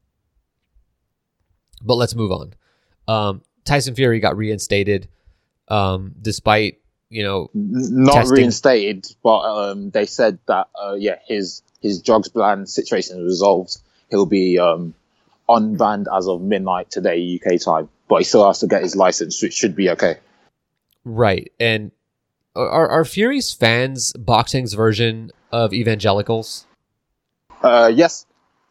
But let's move on. Um, Tyson Fury got reinstated um, despite, you know, not testing. reinstated, but um, they said that, uh, yeah, his his drugs ban situation is resolved. He'll be um, unbanned as of midnight today, U K time, but he still has to get his license, which should be okay. Right. And are, are Fury's fans boxing's version of evangelicals? Uh, yes.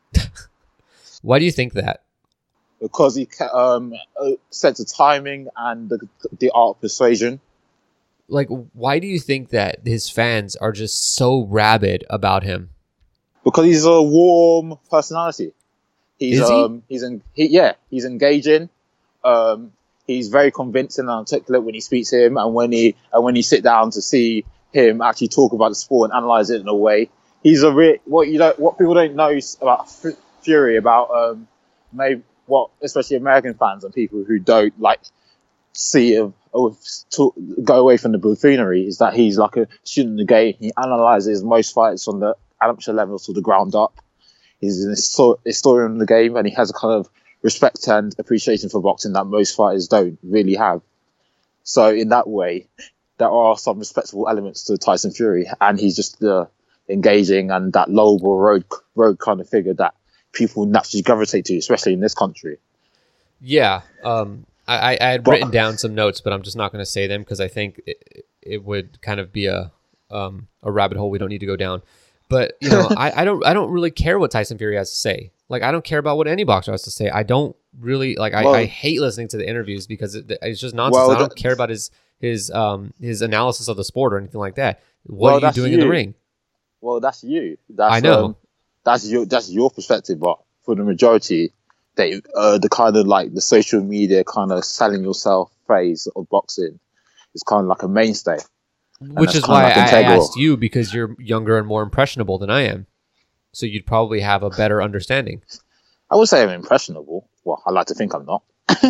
Why do you think that? Because he um, sets the timing and the, the art of persuasion. Like, why do you think that his fans are just so rabid about him? Because he's a warm personality. He's Is he? um he's in, he yeah he's engaging. Um, he's very convincing and articulate when he speaks to him, and when he and when you sit down to see him actually talk about the sport and analyze it in a way, he's a re- what you know what people don't know about F- Fury about um maybe what especially American fans and people who don't like see him or to, go away from the buffoonery is that he's like a student of the game. He analyzes most fights from the amateur level to the ground up. He's an histo- historian of the game, and he has a kind of respect and appreciation for boxing that most fighters don't really have. So in that way, there are some respectable elements to Tyson Fury, and he's just the engaging and that lowball road road kind of figure that people naturally gravitate to, especially in this country. Yeah, um, I, I had but, written down some notes, but I'm just not going to say them because I think it, it would kind of be a um, a rabbit hole we don't need to go down. But you know, I, I don't I don't really care what Tyson Fury has to say. Like, I don't care about what any boxer has to say. I don't really like. I, well, I hate listening to the interviews because it, it's just nonsense. Well, I don't that, care about his his um his analysis of the sport or anything like that. What well, are you doing you. in the ring? Well, that's you. That's, I know. Um, that's your that's your perspective, but for the majority, they uh, the kind of like the social media kind of selling yourself phase of boxing is kind of like a mainstay. Which is why like I, I asked you, because you're younger and more impressionable than I am. So you'd probably have a better understanding. I would say I'm impressionable. Well, I like to think I'm not.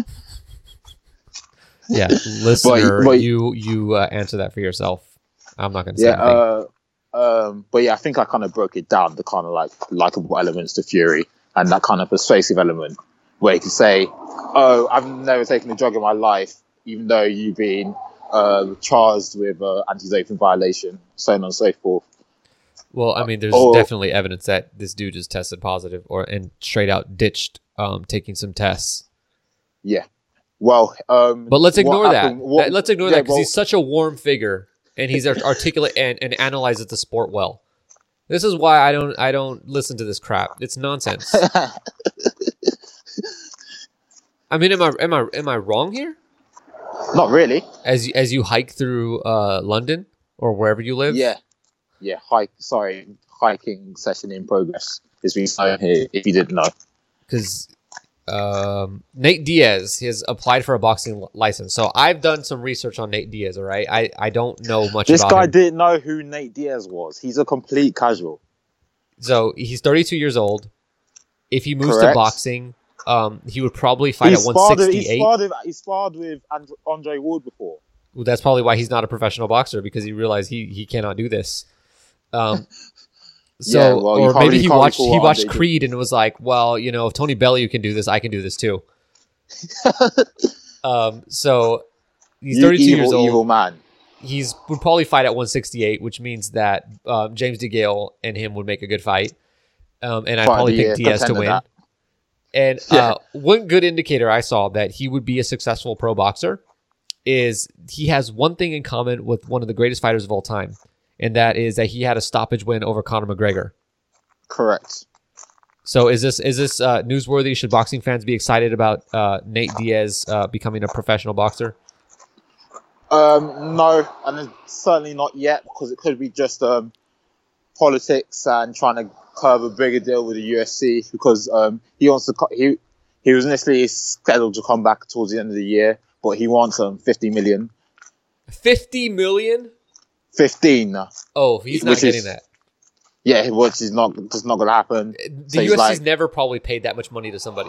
Yeah, listener, but, but, you you uh, answer that for yourself. I'm not going to say yeah, anything. Uh, um, but yeah, I think I kind of broke it down, the kind of like likable elements to Fury and that kind of persuasive element where you can say, oh, I've never taken a drug in my life, even though you've been uh, charged with uh, anti-doping violation, so on and so forth. Well, I mean, there's or, definitely evidence that this dude just tested positive or and straight out ditched um, taking some tests. Yeah. Well, um, but let's ignore that. Happened, what, let's ignore yeah, that because well, he's such a warm figure and he's articulate and, and analyzes the sport well. This is why I don't I don't listen to this crap. It's nonsense. I mean, am I am I am I wrong here? Not really. As you, as you hike through uh, London or wherever you live. Yeah, yeah. Hike. Sorry, hiking session in progress. Is being shown here. If you didn't know, because um, Nate Diaz has applied for a boxing license. So I've done some research on Nate Diaz. All right, I, I don't know much. This about guy him. didn't know who Nate Diaz was. He's a complete casual. So he's thirty-two years old. If he moves Correct. to boxing, um, he would probably fight He's at one sixty-eight. He sparred with, he sparred with And- Andre Ward before. Well, that's probably why he's not a professional boxer, because he realized he, he cannot do this. Um, so, Yeah, well, you or can't maybe really- he can't watched recall he what watched they did. Creed and was like, well, you know, if Tony Bellew can do this, I can do this too. um, so he's You thirty-two evil, years old. evil man. He's would probably fight at one sixty-eight, which means that um, James DeGale and him would make a good fight. Um, and I Fight probably the, pick uh, Diaz to contender win. that. And Yeah. uh, one good indicator I saw that he would be a successful pro boxer is he has one thing in common with one of the greatest fighters of all time, and that is that he had a stoppage win over Conor McGregor. Correct. So is this is this uh, newsworthy? Should boxing fans be excited about uh, Nate Diaz uh, becoming a professional boxer? Um, no, and it's certainly not yet, because it could be just um, politics and trying to curb a bigger deal with the U F C, because um, he wants to. co- He he was initially scheduled to come back towards the end of the year, but he wants um fifty million, Fifty million? fifteen. Oh, he's not Which getting is- that. Yeah, which is not just not gonna happen. The So he's U F C's like- never probably paid that much money to somebody.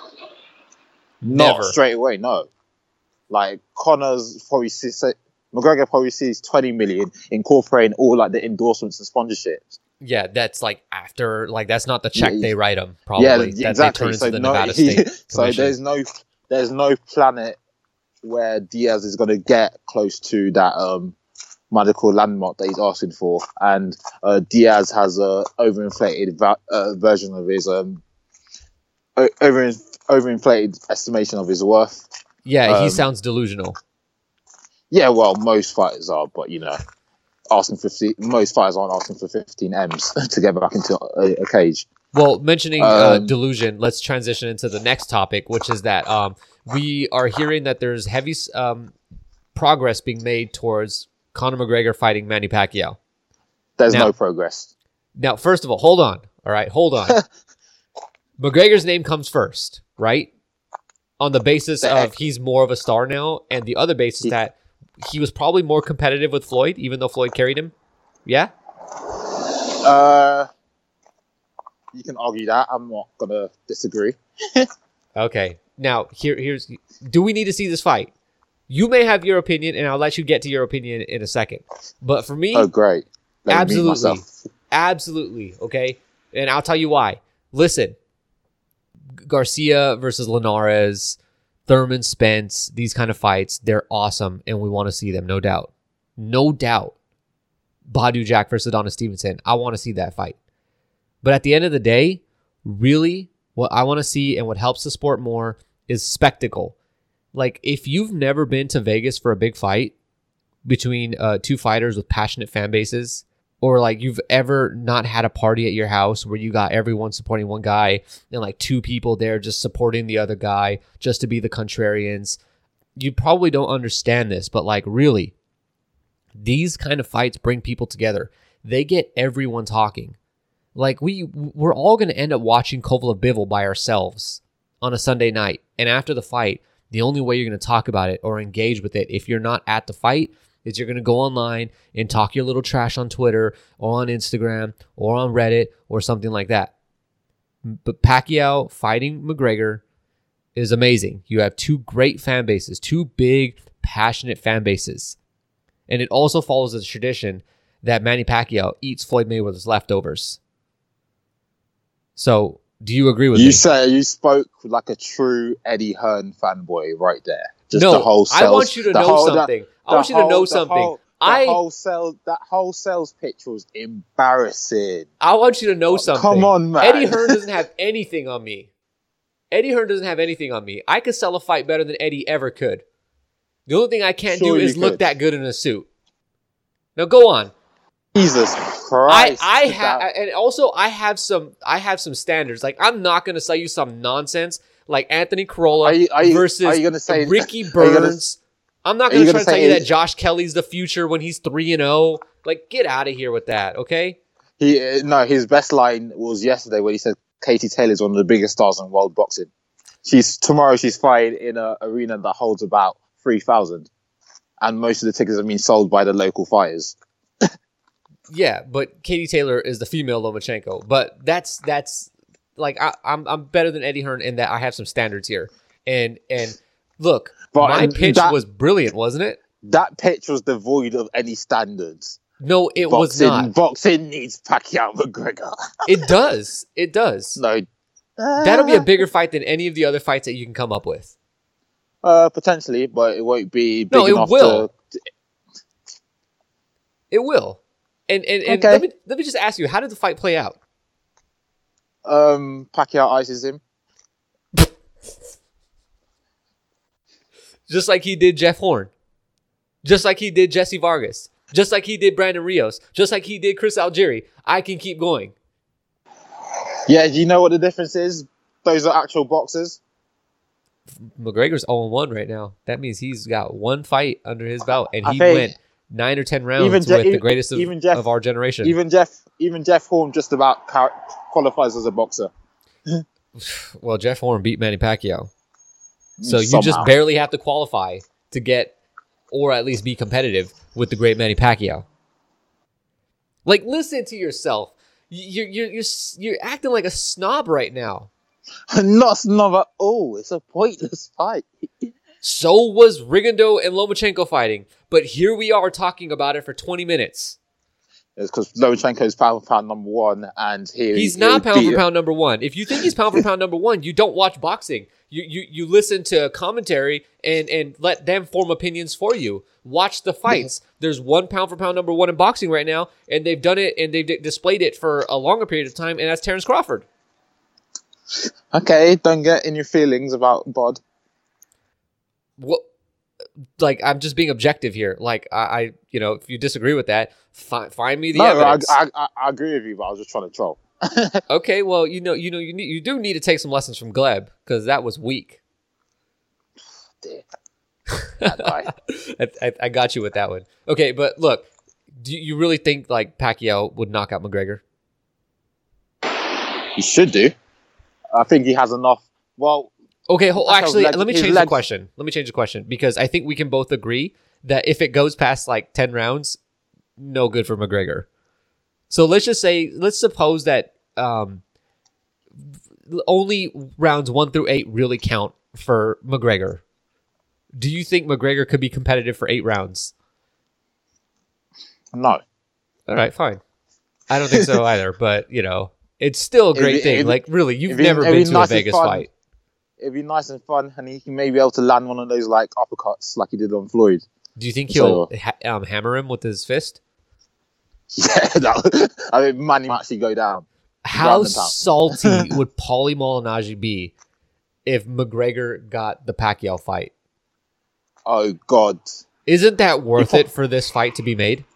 Not Never. straight away, no. Like Connor's probably sees, McGregor probably sees twenty million, incorporating all like the endorsements and sponsorships. Yeah, that's like after, like that's not the check Yeah, they write him. Probably Yeah, that exactly. they turn into So the no, Nevada he- State so Commission. there's no there's no planet where Diaz is going to get close to that um, medical landmark that he's asking for, and uh, Diaz has a overinflated va- uh, version of his um, o- over overinflated estimation of his worth. Yeah, he um, sounds delusional. Yeah, well, most fighters are, but you know, asking for fifty, most fighters aren't asking for fifteen M's to get back into a, a cage. Well, mentioning uh, Um, delusion, let's transition into the next topic, which is that um, we are hearing that there's heavy um, progress being made towards Conor McGregor fighting Manny Pacquiao. There's Now- no progress. Now, first of all, hold on. All right, hold on. McGregor's name comes first, right? On the basis The of heck? he's more of a star now, and the other basis He- that he was probably more competitive with Floyd, even though Floyd carried him. Yeah? Uh, you can argue that. I'm not gonna disagree. Okay. Now, here, here's. Do we need to see this fight? You may have your opinion, and I'll let you get to your opinion in a second. But for me, Oh, great. Let me mute absolutely, myself. absolutely. Okay, and I'll tell you why. Listen, Garcia versus Linares, Thurman Spence, these kind of fights, they're awesome, and we want to see them, no doubt, no doubt. Badu Jack versus Adonis Stevenson, I want to see that fight. But at the end of the day, really, what I want to see and what helps the sport more is spectacle. Like, if you've never been to Vegas for a big fight between uh, two fighters with passionate fan bases, or like you've ever not had a party at your house where you got everyone supporting one guy and like two people there just supporting the other guy just to be the contrarians, you probably don't understand this, but like really, these kind of fights bring people together. They get everyone talking. Like we, we're all going to end up watching Kovalev Bivol by ourselves on a Sunday night. And after the fight, the only way you're going to talk about it or engage with it, if you're not at the fight, is you're going to go online and talk your little trash on Twitter or on Instagram or on Reddit or something like that. But Pacquiao fighting McGregor is amazing. You have two great fan bases, two big, passionate fan bases. And it also follows the tradition that Manny Pacquiao eats Floyd Mayweather's leftovers. So, do you agree with You me? say you spoke like a true Eddie Hearn fanboy right there. Just no, the whole sales, I want you to the know whole- something. the- I want the you to whole- know the something. whole- the I whole sales, that whole sales pitch was embarrassing. I want you to know something. Come on, man. Eddie Hearn doesn't have anything on me. Eddie Hearn doesn't have anything on me. I could sell a fight better than Eddie ever could. The only thing I can't Sure do you is look could. that good in a suit. Now go on. Jesus I Christ! I have That- and also I have some I have some standards. Like I'm not gonna sell you some nonsense like Anthony Corolla Are you- are you- versus are you gonna say- Ricky are you gonna- Burns. I'm not are you gonna try gonna to tell say you it- that Josh Kelly's the future when he's three and zero. Like get out of here with that, okay? He uh, no, his best line was yesterday when he said Katie Taylor's one of the biggest stars in world boxing. She's tomorrow. She's fighting in an arena that holds about three thousand, and most of the tickets have been sold by the local fighters. Yeah, but Katie Taylor is the female Lomachenko. But that's that's like I, I'm I'm better than Eddie Hearn in that I have some standards here. And and look, But my pitch that- was brilliant, wasn't it? That pitch was devoid of any standards. No, it boxing, was not. Boxing needs Pacquiao McGregor. It does. It does. No. That'll be a bigger fight than any of the other fights that you can come up with. Uh, potentially, but it won't be big No, it enough will. to... It will. And and, and Okay. let me let me just ask you, how did the fight play out? Um, Pacquiao ices him. Just like he did Jeff Horn. Just like he did Jesse Vargas. Just like he did Brandon Rios. Just like he did Chris Algieri. I can keep going. Yeah, do you know what the difference is? Those are actual boxers. McGregor's oh and one right now. That means he's got one fight under his belt, and I he think went nine or ten rounds even with Je- the even- greatest of, even Jeff- of our generation. Even Jeff, even Jeff Horn just about car- qualifies as a boxer. Well, Jeff Horn beat Manny Pacquiao. So you Somehow. just barely have to qualify to get, or at least be competitive with the great Manny Pacquiao. Like, listen to yourself. You're you're you're you're acting like a snob right now. Not snob at all. It's a pointless fight. So was Rigondeaux and Lomachenko fighting, but here we are talking about it for twenty minutes. It's because Lomachenko's pound for pound number one, and here He's he, not he pound beat- for pound number one. If you think he's pound for pound number one, you don't watch boxing. You you you listen to commentary and and let them form opinions for you. Watch the fights. There's one pound for pound number one in boxing right now, and they've done it and they've d- displayed it for a longer period of time, and that's Terrence Crawford. Okay, don't get in your feelings about Bod. What? Like, I'm just being objective here. Like, I, I you know, if you disagree with that, fi- find me the No, I, evidence. I, I, I agree with you, but I was just trying to troll. Okay, well, you know, you know, you need, you do need to take some lessons from Gleb because that was weak. Dear. That guy. I, I, I got you with that one. Okay, but look, do you really think like Pacquiao would knock out McGregor? He should do. I think he has enough. Well, Okay, hold, That's how actually, leg- let me his change the legs- question. Let me change the question because I think we can both agree that if it goes past like ten rounds, no good for McGregor. So let's just say, let's suppose that um, only rounds one through eight really count for McGregor. Do you think McGregor could be competitive for eight rounds? no. All right, fine. I don't think so either, but you know, it's still a great It'd be- thing. it'd be- Like, really, you've it'd be- never it'd been be to nice a and Vegas fun. fight. It'd be nice and fun, and he can maybe able to land one of those like uppercuts like he did on Floyd. Do you think So- he'll ha- um, hammer him with his fist? Yeah, that, I mean, Manny might actually go down. How Ground and pound. salty would Paulie Malignaggi be if McGregor got the Pacquiao fight? Oh God! Isn't that worth If- it for this fight to be made?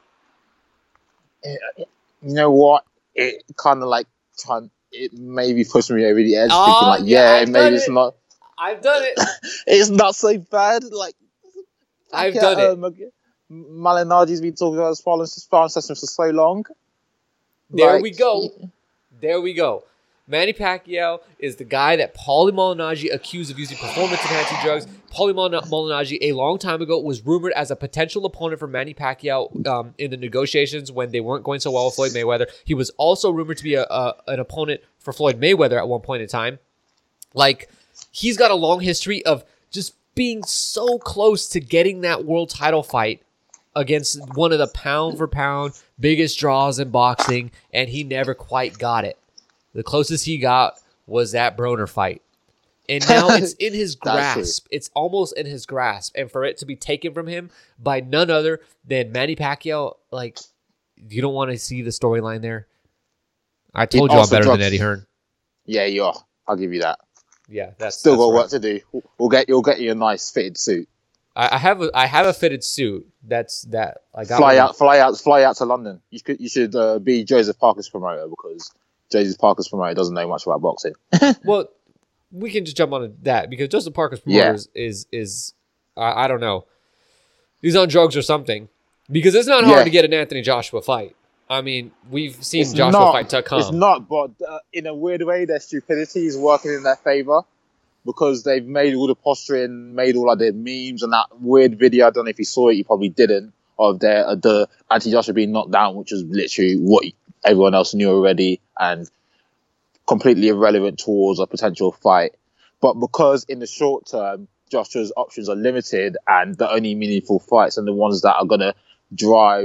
You know what? It kind of like trying. It maybe pushed me over the edge, Oh, thinking like, yeah, yeah, I've maybe done it's it. not. I've done it. It's not so bad. Like I've yeah, done it. um, Malignaggi's been talking about his sparring sparring sessions for so long. There Like, we go. There we go. Manny Pacquiao is the guy that Paulie Malignaggi accused of using performance-enhancing drugs. Paulie Mal- Malignaggi, a long time ago, was rumored as a potential opponent for Manny Pacquiao um, in the negotiations when they weren't going so well with Floyd Mayweather. He was also rumored to be a, a an opponent for Floyd Mayweather at one point in time. Like, he's got a long history of just being so close to getting that world title fight against one of the pound-for-pound biggest draws in boxing, and he never quite got it. The closest he got was that Broner fight. And now it's in his That's true. grasp. It's almost in his grasp. And for it to be taken from him by none other than Manny Pacquiao, like, you don't want to see the storyline there. I told It you I'm also better drops- than Eddie Hearn. Yeah, you are. I'll give you that. Yeah, that's Still that's got right. work to do. We'll- We'll get you'll get you a nice fitted suit. I, I have a I have a fitted suit. That's that. I got Fly one. out, fly out, fly out to London. You could you should uh, be Joseph Parker's promoter because Joseph Parker's promoter doesn't know much about boxing. Well, we can just jump on that because Joseph Parker's Yeah. promoter is is, is I I don't know. He's on drugs or something because it's not hard Yeah. to get an Anthony Joshua fight. I mean, we've seen It's Joshua not- fight Tuck It's not, but uh, in a weird way, their stupidity is working in their favor because they've made all the posturing, made all of the memes and that weird video. I don't know if you saw it, you probably didn't, of their uh, the Anthony Joshua being knocked down, which is literally what everyone else knew already and completely irrelevant towards a potential fight. But because in the short term, Joshua's options are limited and the only meaningful fights and the ones that are going to drive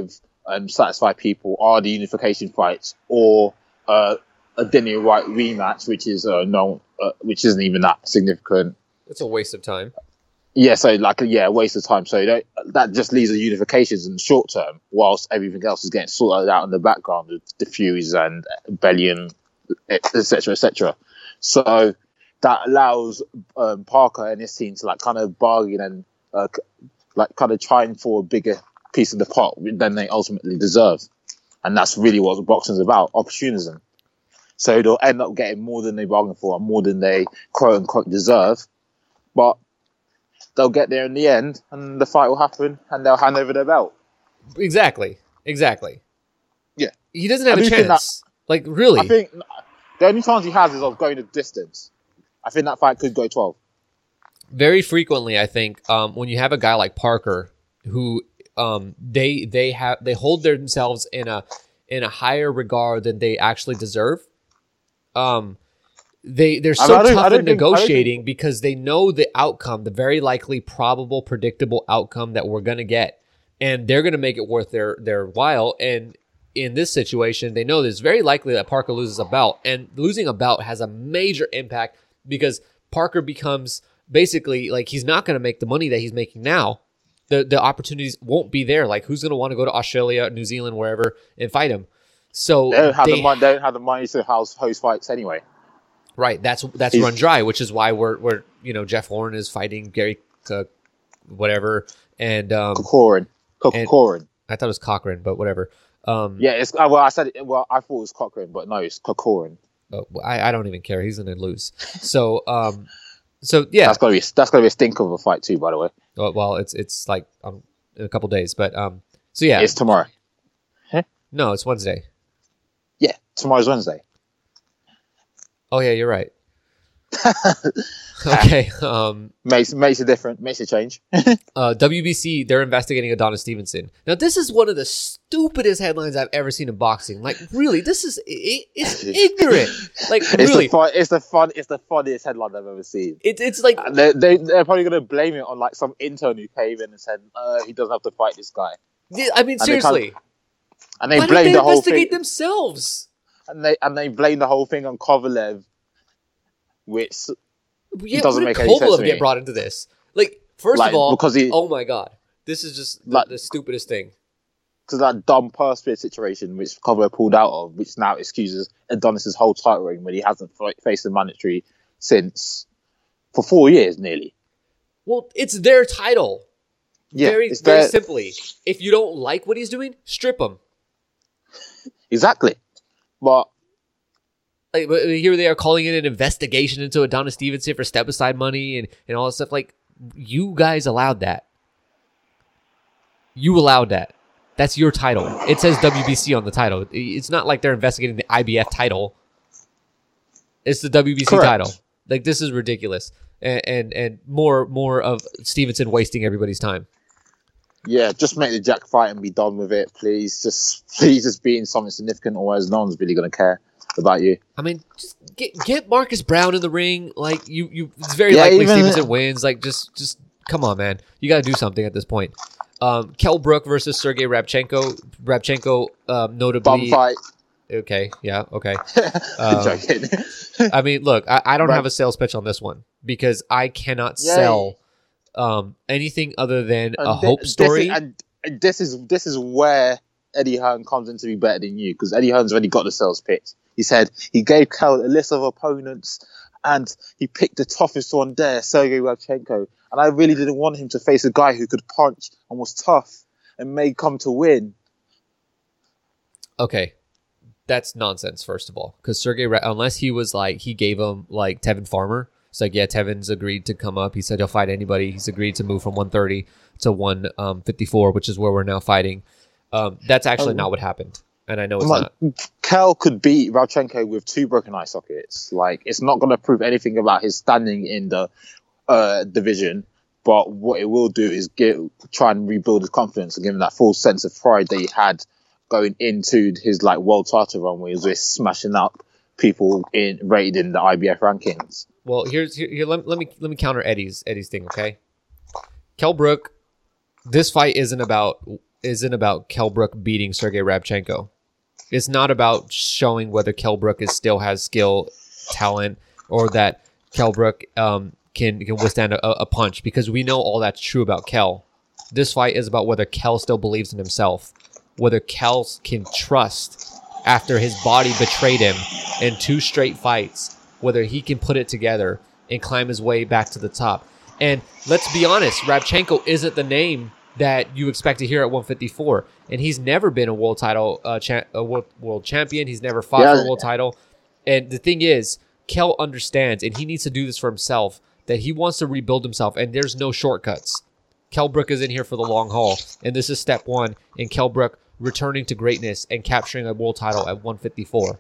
um, satisfy people are the unification fights or uh, a Daniel White rematch, which is uh, no, uh, which isn't even that significant. It's a waste of time. Yeah, so like yeah, waste of time. So that, that just leaves the unifications in the short term, whilst everything else is getting sorted out in the background with the Furies and Bellion, et cetera, et cetera. So that allows um, Parker and his team to like kind of bargain and uh, like kind of trying for a bigger piece of the pot than they ultimately deserve, and that's really what boxing's about: opportunism. So they'll end up getting more than they bargained for and more than they quote unquote deserve, but they'll get there in the end, and the fight will happen, and they'll hand over their belt. Exactly. Exactly. Yeah. He doesn't have I a do think chance. that- like, really. I think the only chance he has is of going the distance. I think that fight could go twelve. Very frequently, I think, um, when you have a guy like Parker, who um, they they have they hold themselves in a in a higher regard than they actually deserve. Um, they they're so I don't- I tough don't in think- I don't negotiating think- because they know the outcome, the very likely, probable, predictable outcome that we're gonna get, and they're gonna make it worth their their while. And in this situation, they know that it's very likely that Parker loses a bout, and losing a bout has a major impact because Parker becomes basically like he's not going to make the money that he's making now. The the opportunities won't be there. Like, who's going to want to go to Australia, New Zealand, wherever, and fight him? So They don't have they- the money. They don't have the money to house host fights anyway. right. That's that's He's- run dry, which is why we're we're you know Jeff Horn is fighting Gary, uh, whatever, and um, Corcoran, Corcoran. I thought it was Cochran, but whatever. Um, Yeah, it's uh, well. I said it, well. I thought it was Cochrane, but no, it's Corcoran. uh, I I don't even care. He's going to lose. So um, so yeah. That's gotta be that's gotta be a stink of a fight too. By the way, Well, well, it's it's like um, in a couple days, but um, so yeah, it's tomorrow. no, it's Wednesday. Yeah, tomorrow's Wednesday. Oh yeah, you're right. Okay. Um, Makes makes a difference. Makes a change. uh, W B C, they're investigating Adonis Stevenson. Now, this is one of the stupidest headlines I've ever seen in boxing. Like, really, this is it, it's ignorant. Like, It's really, the fun. It's the fun. It's the funniest headline I've ever seen. it's it's like And They, they they're probably gonna blame it on like some intern who came in and said uh, he doesn't have to fight this guy, I mean, they seriously, and they why don't blame they the whole investigate thing. themselves? And they and they blame the whole thing on Kovalev, which Yeah, doesn't where make did any sense Kovalev to get me. brought into this? Like, first Like, of all, because he- oh my god, this is just the, Like- the stupidest thing. because that dumb purse bid situation which Kovalev pulled out of, which now excuses Adonis's whole title reign when he hasn't f- faced a mandatory since for four years nearly. Well, it's their title. Yeah, very, it's very their- simply. If you don't like what he's doing, strip him. Exactly, but Like, but here they are calling it an investigation into Adonis Stevenson for step aside money and, and all that stuff. Like, you guys allowed that. You allowed that. That's your title. It says W B C on the title. It's not like they're investigating the I B F title. It's the W B C Correct. title. Like, this is ridiculous. And, and and more more of Stevenson wasting everybody's time. yeah, just make the Jack fight and be done with it, please. Just please, just be in something significant, otherwise no one's really gonna care about you. I mean, just get get Marcus Brown in the ring. Like, you, you it's very Yeah, likely even- Stevenson wins. Like, just just come on, man. You got to do something at this point. Um, Kell Brook versus Sergey Rabchenko. Rabchenko, um, Bum notably. fight. Okay, yeah, okay. Um, Joking. I mean, look, I, I don't Right. have a sales pitch on this one because I cannot Yeah. sell um, anything other than a And thi- hope this is- story. and and this is this is where Eddie Hearn comes in to be better than you, because Eddie Hearn's already got the sales pitch. He said he gave Kel a list of opponents and he picked the toughest one there, Sergey Rabchenko. And I really didn't want him to face a guy who could punch and was tough and may come to win. Okay, that's nonsense. First of all, because Sergey, Ra- unless he was like he gave him like Tevin Farmer, it's like yeah, Tevin's agreed to come up. He said he'll fight anybody. He's agreed to move from one thirty to one fifty-four, which is where we're now fighting. Um, that's actually Um, not what happened, and I know it's Like, not. Kel could beat Rabchenko with two broken eye sockets. Like, it's not going to prove anything about his standing in the uh, division. But what it will do is get, try and rebuild his confidence and give him that full sense of pride that he had going into his like world title run, where he was just smashing up people in rated in the I B F rankings. Well, here's here, here let, let me let me counter Eddie's Eddie's thing. Okay, Kell Brook, this fight isn't about isn't about Kell Brook beating Sergey Rabchenko. It's not about showing whether Kell Brook is still has skill, talent, or that Kell Brook um, can can withstand a, a punch, because we know all that's true about Kell. This fight is about whether Kell still believes in himself, whether Kell can trust after his body betrayed him in two straight fights, whether he can put it together and climb his way back to the top. And let's be honest, Rabchenko isn't the name that you expect to hear at one fifty-four, and he's never been a world title uh, cha- a world, world champion. He's never fought Yeah. for a world title. And the thing is, Kell understands, and he needs to do this for himself, that he wants to rebuild himself, and there's no shortcuts. Kell Brook is in here for the long haul, and this is step one in Kell Brook returning to greatness and capturing a world title at one fifty-four.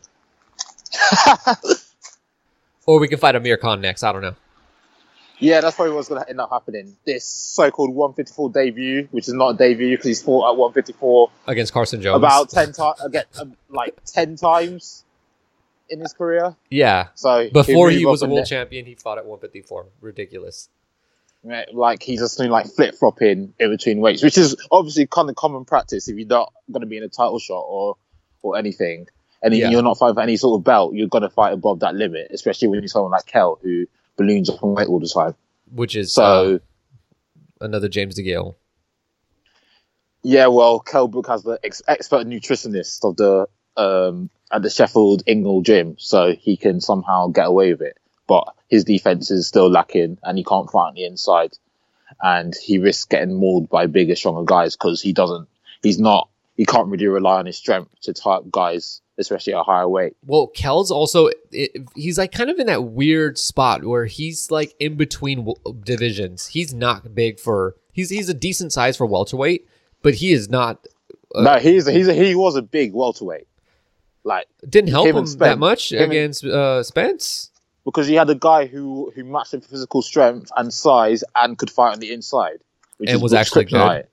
Or we can fight Amir Khan next. I don't know. Yeah, that's probably what's going to end up happening. This so-called one fifty-four debut, which is not a debut because he's fought at one fifty-four Against Carson Jones. about ten times, again, um, like ten times in his career. Yeah. So Before he'll he move was a up world and champion, he fought at one fifty-four. Ridiculous. ne- Like he's just doing like flip-flopping in between weights, which is obviously kind of common practice if you're not going to be in a title shot or or anything. And Yeah. you're not fighting for any sort of belt, you're going to fight above that limit, especially when you're someone like Kell who balloons up in weight all the time. Which is So, uh, another James DeGale. yeah, well, Kell Brook has the ex- expert nutritionist of the um, at the Sheffield Ingle gym, so he can somehow get away with it. But his defense is still lacking, and he can't fight on the inside, and he risks getting mauled by bigger, stronger guys because he doesn't. He's not. He can't really rely on his strength to tie up guys, especially at a higher weight. Well, Kell's also, it, he's like kind of in that weird spot where he's like in between w- divisions. He's not big for, he's he's a decent size for welterweight, but he is not. Uh, no, he's he's a, he was a big welterweight. Like didn't help him him and Spence- that much him and- against uh, Spence. because he had a guy who who matched him for physical strength and size and could fight on the inside, which And is was Brooks' actually good. kryptonite.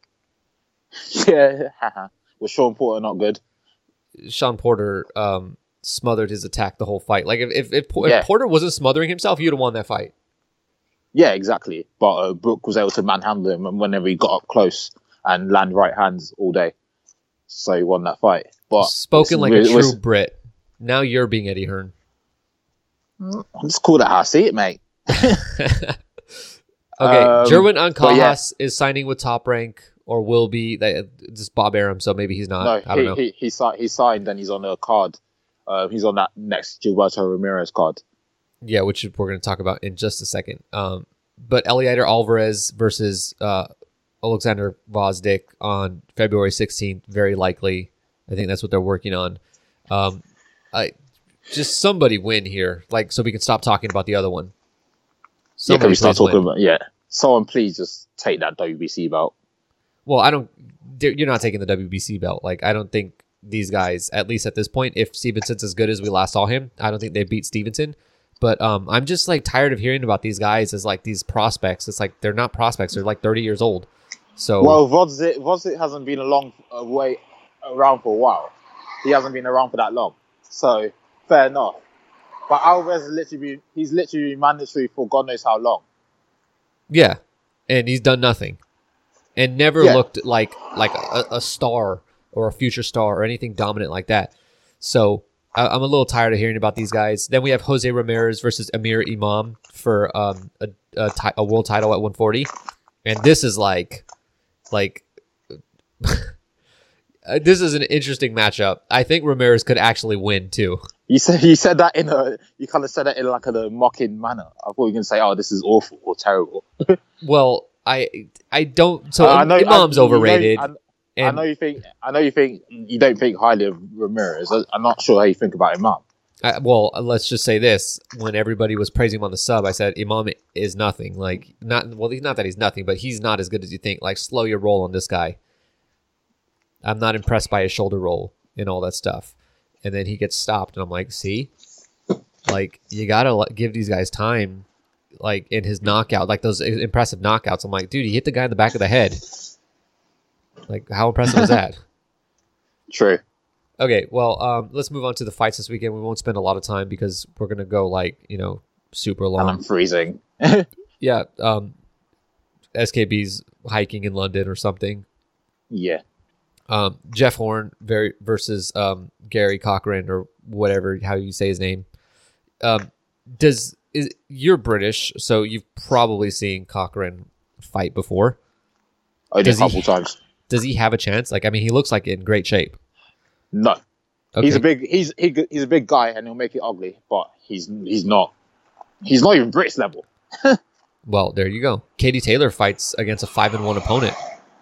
Yeah, was Sean Porter not good? Sean Porter um, smothered his attack the whole fight. Like if if, if, Por- Yeah. if Porter wasn't smothering himself, you'd have won that fight. Yeah, exactly. But uh, Brooke was able to manhandle him, and whenever he got up close and land right hands all day, so he won that fight. But Spoken it's like re- a it's- true Brit. Now you're being Eddie Hearn. It's cool that I see it, mate. Okay, Um, Jerwin but Ancajas is signing with Top Rank, or will be. That just Bob Arum, so maybe he's not. No, I don't know. he, he he si- he signed and he's on a card. Uh, he's on that next Gilberto Ramirez card. Yeah, which we're going to talk about in just a second. Um, but Eliader Alvarez versus uh, Alexander Vozdik on February sixteenth, very likely. I think that's what they're working on. Um, I just somebody win here, like so we can stop talking about the other one. Yeah, can we start please talking win. about? Yeah, someone please just take that W B C belt. Well, I don't. You're not taking the W B C belt. Like I don't think these guys, at least at this point, if Stevenson's as good as we last saw him, I don't think they beat Stevenson. But um, I'm just like tired of hearing about these guys as like these prospects. It's like they're not prospects; they're like thirty years old. So Well, Vodzic, Vodzic hasn't been a long uh, way around for a while. He hasn't been around for that long, so fair enough. But Alvarez has literally been, he's literally been mandatory for God knows how long. yeah, and he's done nothing, and never Yeah. looked like like a, a star or a future star or anything dominant like that. So I, I'm a little tired of hearing about these guys. Then we have Jose Ramirez versus Amir Imam for um, a a, ti- a world title at one forty, and this is like like. Uh, this is an interesting matchup. I think Ramirez could actually win too. You said you said that in a you kind of said that in like a mocking manner. I thought you were gonna say, "Oh, this is awful or terrible." Well, I I don't. So Uh, I know- Imam's I- you know- overrated. I, I and know you think I know you think you don't think highly of Ramirez. I, I'm not sure how you think about Imam. I, well, let's just say this: when everybody was praising him on the sub, I said Imam is nothing. Like not well, he's not that he's nothing, but he's not as good as you think. Like slow your roll on this guy. I'm not impressed by his shoulder roll and all that stuff. And then he gets stopped, and I'm like, see, like you gotta let, give these guys time. Like in his knockout, like those impressive knockouts. I'm like, dude, he hit the guy in the back of the head. Like, how impressive is that? True. Okay, well, um, let's move on to the fights this weekend. We won't spend a lot of time because we're gonna go like you know super long. And I'm freezing. Yeah, um, S K B's hiking in London or something. Yeah. Um, Jeff Horn very versus um, Gary Cochran or whatever how you say his name. Um, does is you're British, so you've probably seen Cochran fight before. Only Does a couple he- times. Does he have a chance? Like, I mean, he looks like in great shape. No, Okay. he's a big he's he, he's a big guy and he'll make it ugly, but he's he's not he's not even British level. Well, there you go. Katie Taylor fights against a five and one opponent.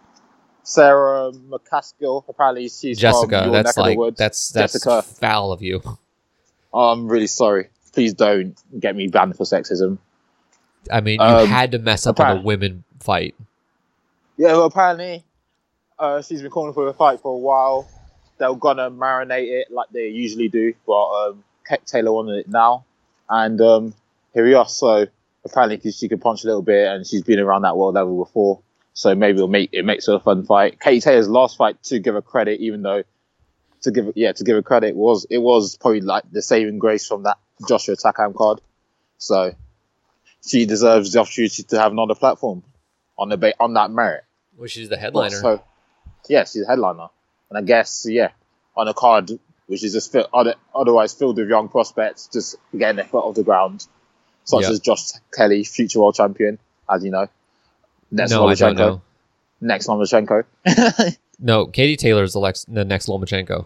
Sarah McCaskill, apparently she's from Jessica, your that's neck of the like woods. that's that's Jessica. foul of you. Oh, I'm really sorry. Please don't get me banned for sexism. I mean, you Um, had to mess up on a apparent- women fight. Yeah, well, apparently uh, she's been calling for a fight for a while. They're gonna marinate it like they usually do, but um, Kate Taylor wanted it now, and um, here we are. So apparently she can punch a little bit, and she's been around that world level before. So maybe it'll make it makes it a fun fight. Katie Taylor's last fight, to give her credit, even though to give yeah to give her credit was it was probably like the saving grace from that Joshua Takam card. So she deserves the opportunity to have another platform on the ba- on that merit. Well, she's the headliner. So yeah, she's a headliner, and I guess yeah on a card which is just fill, other, otherwise filled with young prospects just getting their foot off the ground, such Yeah. as Josh Kelly, future world champion, as you know. Next no, I don't Lomachenko. know. Next Lomachenko. No, Katie Taylor is the, lex- the next Lomachenko.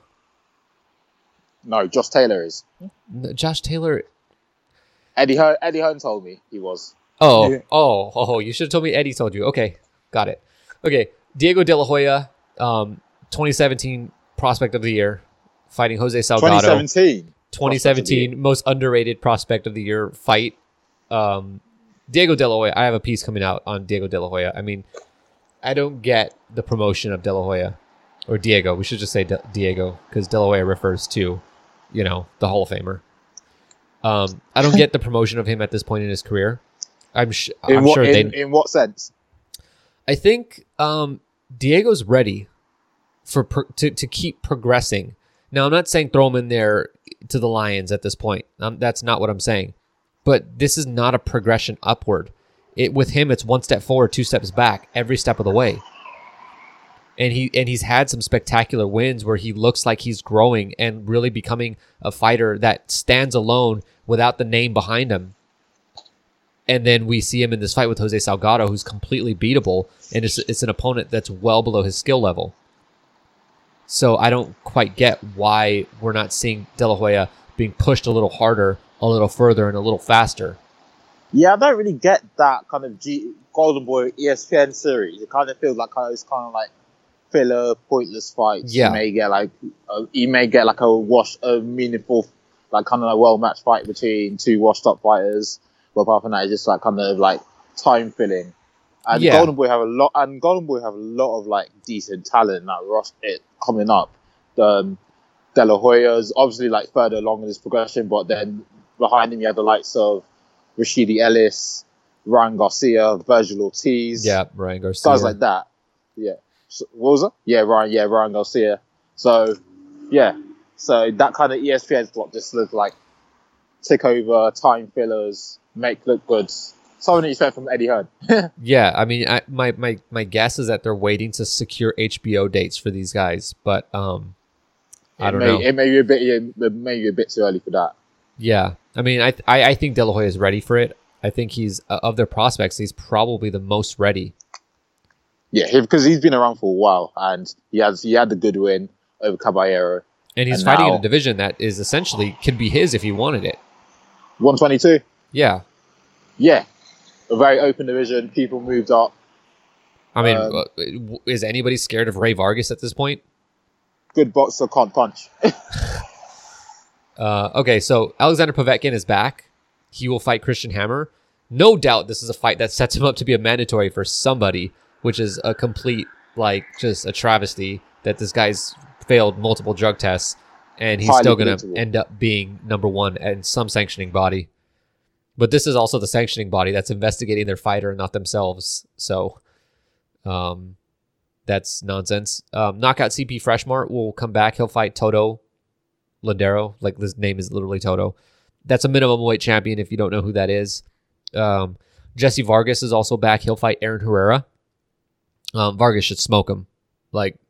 No, Josh Taylor is. No, Josh Taylor. Eddie Hearn, Eddie Hearn told me he was. Oh, Yeah. oh, oh! You should have told me Eddie told you. Okay, got it. Okay, Diego De La Hoya, um, twenty seventeen Prospect of the Year, fighting Jose Salgado. twenty seventeen. twenty seventeen most underrated Prospect of the Year fight. Um, Diego De La Hoya. I have a piece coming out on Diego De La Hoya. I mean, I don't get the promotion of De La Hoya or Diego. We should just say De- Diego because De La Hoya refers to, you know, the Hall of Famer. Um, I don't get the promotion of him at this point in his career. I'm, sh- In I'm what sure in, they. in what sense? I think um, Diego's ready for pro- to to keep progressing. Now, I'm not saying throw him in there to the Lions at this point. Um, that's not what I'm saying. But this is not a progression upward. It with him, it's one step forward, two steps back, every step of the way. And he and he's had some spectacular wins where he looks like he's growing and really becoming a fighter that stands alone without the name behind him. And then we see him in this fight with Jose Salgado, who's completely beatable, and it's, it's an opponent that's well below his skill level. So I don't quite get why we're not seeing De La Hoya being pushed a little harder, a little further, and a little faster. Yeah, I don't really get that kind of G- Golden Boy E S P N series. It kind of feels like kind of, it's kind of like filler, pointless fights. Yeah. You may get like a, you may get like a wash, a meaningful, like kind of a well matched fight between two washed up fighters. But apart from that, it's just like kind of like time filling. And Yeah. Golden Boy have a lot, and Golden Boy have a lot of like decent talent in that roster it coming up. Um, De La Hoya's obviously like further along in his progression, but then behind him you have the likes of Rashidi Ellis, Ryan Garcia, Virgil Ortiz, Yeah, Ryan Garcia. guys like that. Yeah, so, what was it? Yeah, Ryan. Yeah, Ryan Garcia. So, yeah, so that kind of E S P N slot just looks like tick over, time fillers, make look good. Something that you expect from Eddie Hearn. Yeah, I mean, I, my, my, my guess is that they're waiting to secure H B O dates for these guys, but um, I don't it may, know. It may be a bit, it may be a bit too early for that. Yeah, I mean, I I, I think De La Hoya is ready for it. I think he's uh, of their prospects, he's probably the most ready. Yeah, because he's been around for a while, and he has he had the good win over Caballero. And he's And fighting in now- a division that is essentially can be his if he wanted it. one twenty-two. Yeah, Yeah, a very open division. People moved up. I mean, Um, uh, is anybody scared of Ray Vargas at this point? Good boxer, can't punch. Uh, okay, so Alexander Povetkin is back. He will fight Christian Hammer. No doubt this is a fight that sets him up to be a mandatory for somebody, which is a complete, like, just a travesty that this guy's failed multiple drug tests and he's Highly still going to predictable. end up being number one in some sanctioning body. But this is also the sanctioning body that's investigating their fighter and not themselves. So um, that's nonsense. Um, Knockout C P Freshmart will come back. He'll fight Toto Londero. Like, his name is literally Toto. That's a minimum weight champion if you don't know who that is. Um, Jesse Vargas is also back. He'll fight Aaron Herrera. Um, Vargas should smoke him. Like,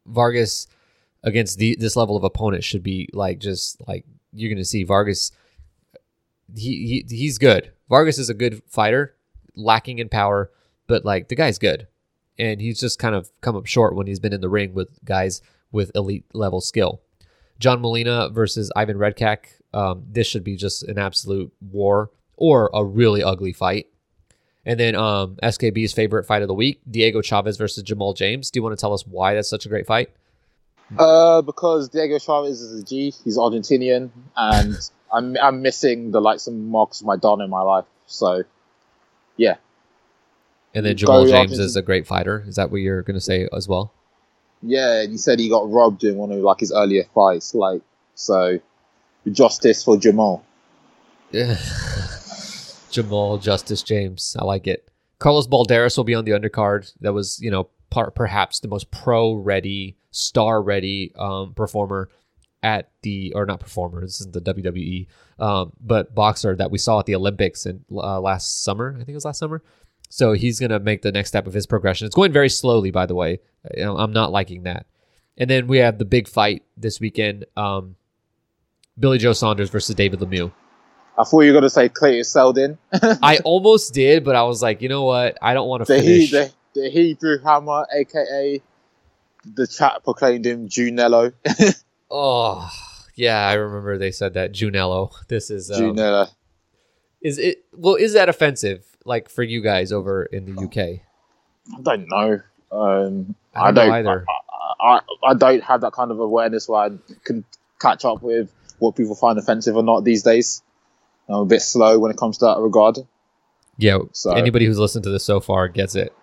Vargas against the, this level of opponent should be like just like you're going to see Vargas. He, he he's good. Vargas is a good fighter, lacking in power, but like the guy's good, and he's just kind of come up short when he's been in the ring with guys with elite level skill. John Molina versus Ivan Redkach. Um, this should be just an absolute war or a really ugly fight. And then um, S K B's favorite fight of the week, Diego Chavez versus Jamal James. Do you want to tell us why that's such a great fight? Uh, because Diego Chavez is a G. He's Argentinian, and I'm I'm missing the likes of Marcos Maidana in my life. So, yeah. And then Jamal Go James Argentina. is a great fighter. Is that what you're going to say as well? Yeah, and he said he got robbed in one of like his earlier fights. Like, so justice for Jamal. Yeah. Jamal Justice James. I like it. Carlos Balderas will be on the undercard. That was, you know, par- perhaps the most pro-ready, star-ready um, performer at the, or not performer, this is the W W E, um, but boxer that we saw at the Olympics in uh, last summer. I think it was last summer. So he's going to make the next step of his progression. It's going very slowly, by the way. You know, I'm not liking that. And then we have the big fight this weekend. Um, Billy Joe Saunders versus David Lemieux. I thought you were going to say Clayton Seldin. I almost did, but I was like, you know what? I don't want to the, finish. he, the, the Hebrew Hammer, a k a the chat proclaimed him Junello. Oh, yeah, I remember they said that. Junello. This is... Um, Junello. Is it... Well, is that offensive, like, for you guys over in the U K? I don't know. Um, I don't, I don't know either. I, I, I don't have that kind of awareness where I can catch up with what people find offensive or not these days. I'm a bit slow when it comes to that regard. Yeah, so. Anybody who's listened to this so far gets it.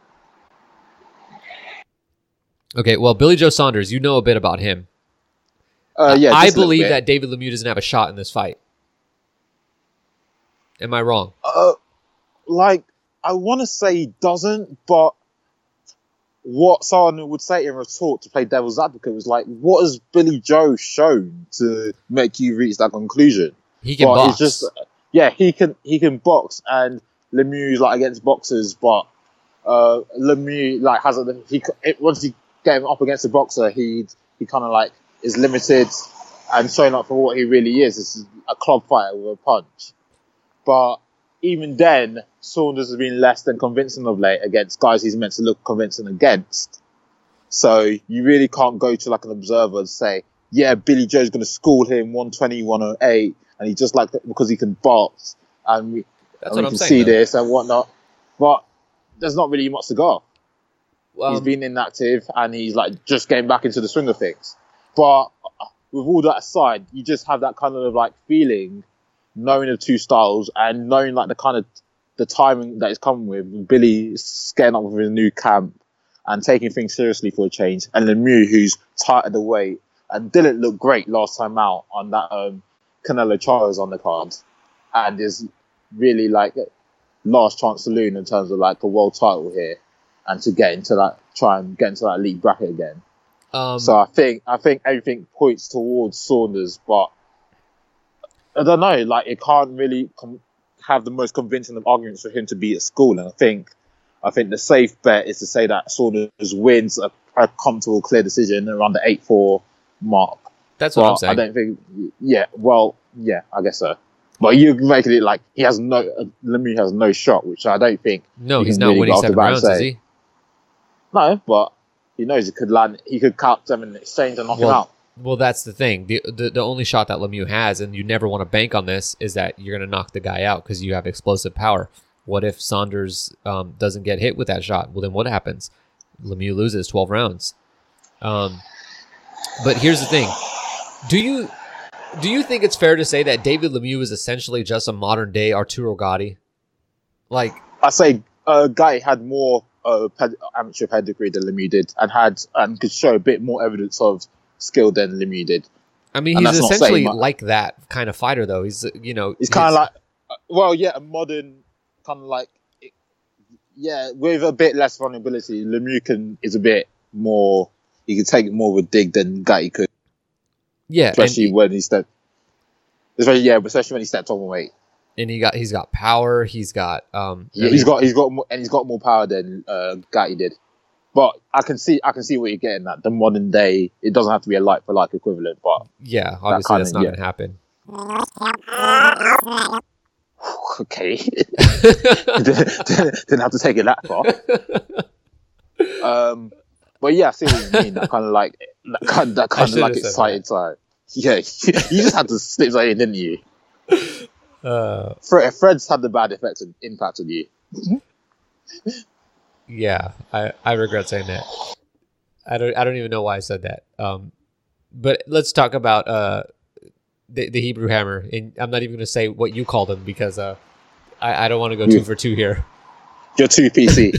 Okay, well, Billy Joe Saunders, you know a bit about him. Uh, yeah, I believe that David Lemieux doesn't have a shot in this fight. Am I wrong? Uh, like, I want to say he doesn't, but what someone would say in retort to play devil's advocate was like, what has Billy Joe shown to make you reach that conclusion? He can but box. It's just, yeah, he can he can box, and Lemieux's like against boxers, but uh, Lemieux like has a he it, once you get him up against a boxer, he he kind of like is limited and showing up for what he really is. It's a club fighter with a punch. But even then, Saunders has been less than convincing of late against guys he's meant to look convincing against. So you really can't go to like an observer and say, yeah, Billy Joe's going to school him one twenty, one oh eight, and he just like because he can box, and we, That's and what we I'm can saying, see though. this and whatnot. But there's not really much to go off. Um, He's been inactive and he's like just getting back into the swing of things. But with all that aside, you just have that kind of like feeling, knowing the two styles and knowing like the kind of the timing that it's coming with. Billy scaling up with his new camp and taking things seriously for a change, and Lemieux who's tight at the weight and didn't look great last time out on that um, Canelo Chavez on the card, and is really like last chance saloon in terms of like a world title here, and to get into that, try and get into that elite bracket again. um, So I think I think everything points towards Saunders, but I don't know. Like it can't really com- have the most convincing of arguments for him to be at school. And I think I think the safe bet is to say that Saunders wins a, a comfortable, clear decision around the eight four mark. That's what But I'm saying. I don't think. Yeah. Well. Yeah. I guess so. But you're making it like he has no. Uh, Lemieux has no shot, which I don't think. No, you he's can not really winning go off the seven bat and rounds, is say- he? No, but he knows he could land. He could count them in exchange and knock him Well, out. well, that's the thing. The, the the only shot that Lemieux has, and you never want to bank on this, is that you're going to knock the guy out because you have explosive power. What if Saunders um, doesn't get hit with that shot? Well, then what happens? Lemieux loses twelve rounds. Um, but here's the thing: do you do you think it's fair to say that David Lemieux is essentially just a modern day Arturo Gatti? Like, I say uh, Guy had more uh, ped- amateur pedigree than Lemieux did, and had and could show a bit more evidence of skill than Lemieux did. I mean, And he's that's not essentially saying much. like that kind of fighter, though. He's you know, He's kind his- of like, uh, well, yeah, a modern kind of like, yeah, with a bit less vulnerability. Lemieux can is a bit more. He can take more of a dig than Guy could, yeah, especially and, when he stepped. Especially yeah, especially when he stepped on weight. and he got he's got power. He's got um, I Yeah, he's mean, got he's got more, and he's got more power than uh, Guy did. But I can see, I can see what you're getting at. The modern day, it doesn't have to be a like for like equivalent, but yeah, obviously that that's not yeah. going to happen. Okay, didn't, didn't have to take it that far. Um, but yeah, I see what you mean. That kind of like that kind, that kind of like excited side. Yeah, you just had to slip that in, didn't you? Uh, Fred, Fred's had the bad effect and impact on you. Yeah, I, I regret saying that. I don't I don't even know why I said that. Um, but let's talk about uh the, the Hebrew Hammer. And I'm not even going to say what you called him because uh I, I don't want to go two for two here. You're too P C.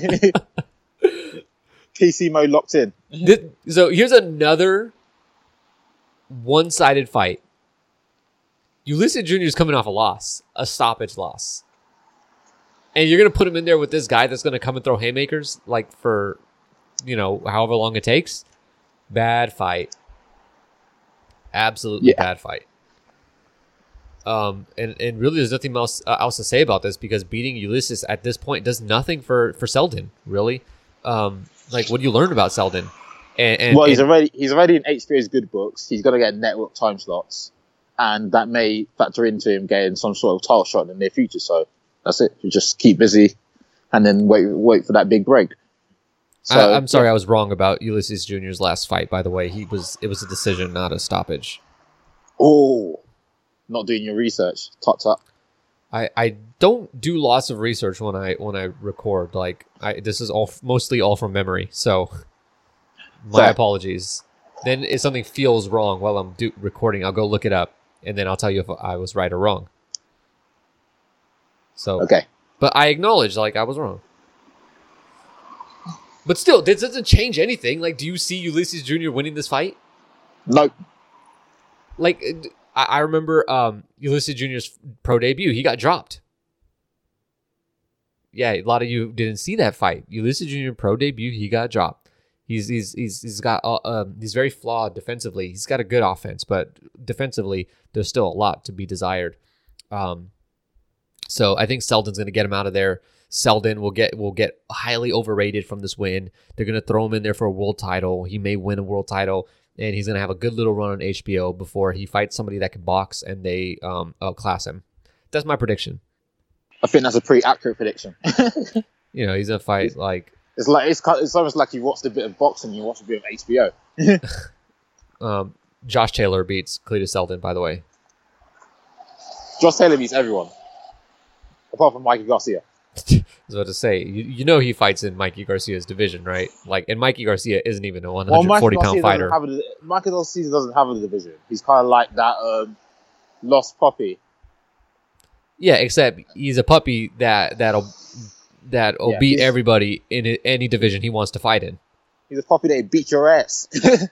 P C mode locked in. This, so here's another one-sided fight. Ulysses Junior is coming off a loss, a stoppage loss. And you're going to put him in there with this guy that's going to come and throw haymakers, like, for, you know, however long it takes? Bad fight. Absolutely yeah. bad fight. Um, and, and really there's nothing else, uh, else to say about this because beating Ulysses at this point does nothing for, for Selden, really. Um, like, what do you learn about Selden? And, and, well, he's and, already he's already in H B O's good books. He's going to get network time slots. And that may factor into him getting some sort of title shot in the near future, so... That's it. You just keep busy and then wait wait for that big break. So, I, I'm sorry, yeah. I was wrong about Ulysses Junior's last fight, by the way. He was It was a decision, not a stoppage. Oh, not doing your research. Tut tut. I, I don't do lots of research when I when I record. Like I, this is all mostly all from memory, so my Fair. apologies. Then if something feels wrong while I'm do- recording, I'll go look it up, and then I'll tell you if I was right or wrong. So, okay. But I acknowledge, like, I was wrong. But still, this doesn't change anything. Like, do you see Ulysses Junior winning this fight? No. Like, I, I remember um, Ulysses Junior's pro debut. He got dropped. Yeah, a lot of you didn't see that fight. Ulysses Junior pro debut, he got dropped. He's he's he's he's got uh, um, he's very flawed defensively. He's got a good offense, but defensively, there's still a lot to be desired. Um. So I think Selden's going to get him out of there. Selden will get will get highly overrated from this win. They're going to throw him in there for a world title. He may win a world title, and he's going to have a good little run on H B O before he fights somebody that can box and they um, outclass him. That's my prediction. I think that's a pretty accurate prediction. You know, he's going to fight it's, like... It's like it's, it's almost like you watched a bit of boxing, you watched a bit of H B O. um, Josh Taylor beats Cletus Selden, by the way. Josh Taylor beats everyone. Apart from Mikey Garcia. I was about to say, you, you know he fights in Mikey Garcia's division, right? Like, and Mikey Garcia isn't even a one hundred forty pound fighter. A, Mikey Garcia doesn't have a division. He's kind of like that um, lost puppy. Yeah, except he's a puppy that that'll that'll yeah, beat everybody in any division he wants to fight in. He's a puppy that beat your ass.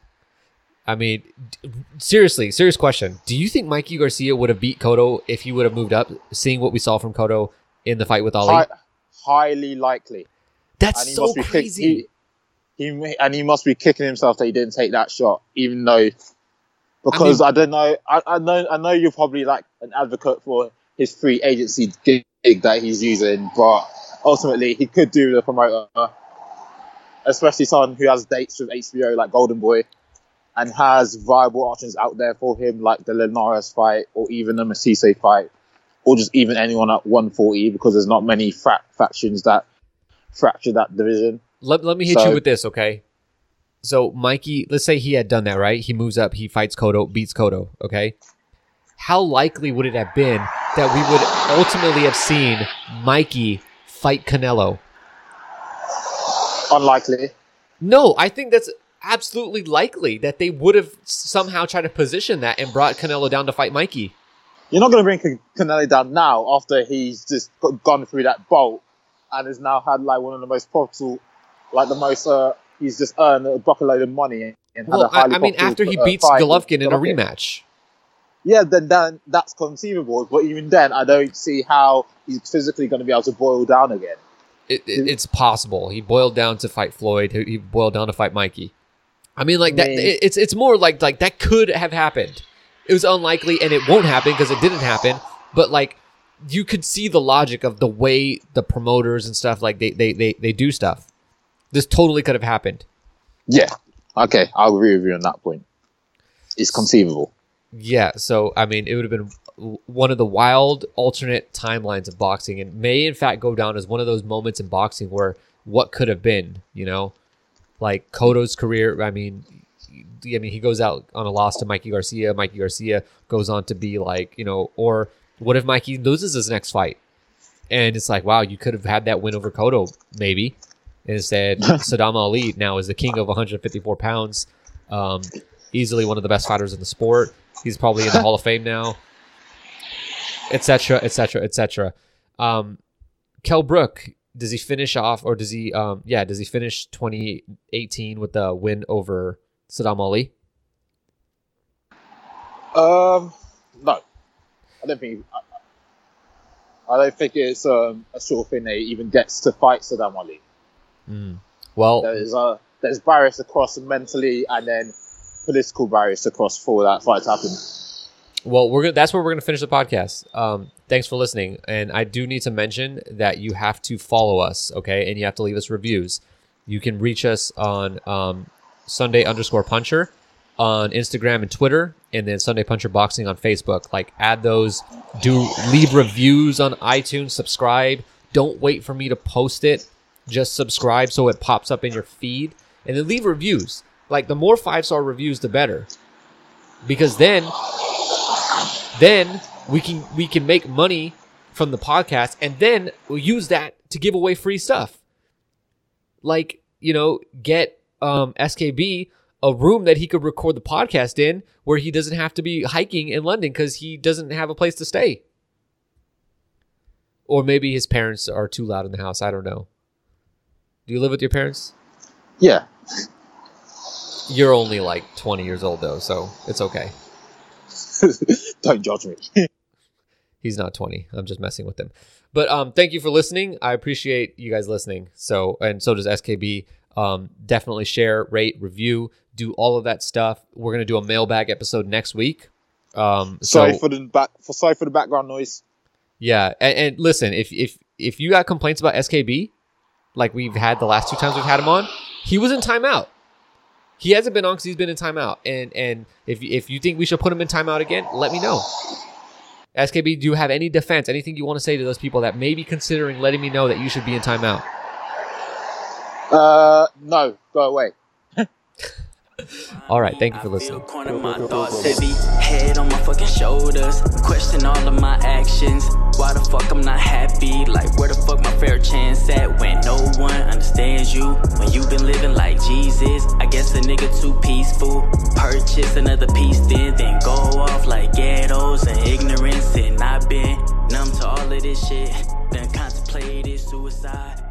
I mean, seriously, serious question. Do you think Mikey Garcia would have beat Cotto if he would have moved up, seeing what we saw from Cotto in the fight with Ali? High, highly likely. That's so crazy. Kick, he, he and he must be kicking himself that he didn't take that shot, even though because I, mean, I don't know. I, I know. I know you're probably like an advocate for his free agency gig that he's using, but ultimately he could do the promoter, especially someone who has dates with H B O like Golden Boy. And has viable options out there for him, like the Linares fight, or even the Masise fight, or just even anyone at one forty, because there's not many fra- factions that fracture that division. Let, let me hit so, you with this, okay? So Mikey, let's say he had done that, right? He moves up, he fights Cotto, beats Cotto, okay? How likely would it have been that we would ultimately have seen Mikey fight Canelo? Unlikely. No, I think that's absolutely likely that they would have somehow tried to position that and brought Canelo down to fight Mikey. You're not going to bring Canelo down now after he's just gone through that bolt and has now had like one of the most profitable, like the most, uh, he's just earned a bucketload of money. And well, had a highly I, I mean, after he uh, beats Golovkin in a rematch. Yeah, then, then that's conceivable. But even then, I don't see how he's physically going to be able to boil down again. It, it, it's possible. He boiled down to fight Floyd. He boiled down to fight Mikey. I mean, like that. It, it's it's more like like that could have happened. It was unlikely, and it won't happen because it didn't happen. But like, you could see the logic of the way the promoters and stuff like they they they, they do stuff. This totally could have happened. Yeah. Okay, I'll agree with you on that point. It's conceivable. Yeah, so, I mean, it would have been one of the wild alternate timelines of boxing, and may, in fact, go down as one of those moments in boxing where what could have been, you know? Like, Cotto's career, I mean, I mean, he goes out on a loss to Mikey Garcia. Mikey Garcia goes on to be like, you know, or what if Mikey loses his next fight? And it's like, wow, you could have had that win over Cotto, maybe. And instead, Saddam Ali now is the king of one hundred fifty-four pounds. Um, easily one of the best fighters in the sport. He's probably in the Hall of Fame now, et cetera, et cetera, et cetera. Um, Kell Brook, does he finish off, or does he, um, yeah, does he finish twenty eighteen with the win over Saddam Ali? Um, no, I don't think. I, I don't think it's um, a sort of thing that he even gets to fight Saddam Ali. Mm. Well, there's uh, there's barriers across mentally, and then political barriers across for that fight to happen. Well, we're gonna, that's where we're going to finish the podcast. Um, thanks for listening, and I do need to mention that you have to follow us, okay, and you have to leave us reviews. You can reach us on um, Sunday underscore Puncher on Instagram and Twitter, and then Sunday Puncher Boxing on Facebook. Like, add those. Do leave reviews on iTunes. Subscribe. Don't wait for me to post it. Just subscribe so it pops up in your feed, and then leave reviews. Like, the more five-star reviews, the better, because then, then we can we can make money from the podcast, and then we'll use that to give away free stuff. Like, you know, get um, S K B a room that he could record the podcast in, where he doesn't have to be hiking in London because he doesn't have a place to stay, or maybe his parents are too loud in the house. I don't know. Do you live with your parents? Yeah. You're only like twenty years old, though, so it's okay. Don't judge me. He's not twenty. I'm just messing with him. But um, thank you for listening. I appreciate you guys listening. So, and so does S K B. Um, definitely share, rate, review, do all of that stuff. We're gonna do a mailbag episode next week. Um, sorry so, for the back. For sorry for the background noise. Yeah, and, and listen, if if if you got complaints about S K B, like we've had the last two times we've had him on, he was in timeout. He hasn't been on because he's been in timeout. And and if if you think we should put him in timeout again, let me know. S K B, do you have any defense, anything you want to say to those people that may be considering letting me know that you should be in timeout? Uh, no, go away. All right, thank you for listening. Corner my thoughts heavy, head on my fucking shoulders, question all of my actions. Why the fuck I'm not happy? Like, where the fuck my fair chance at when no one understands you? When you been living like Jesus, I guess a nigga too peaceful. Purchase another piece, then then go off like ghettos and ignorance. And I've been numb to all of this shit, then contemplated suicide.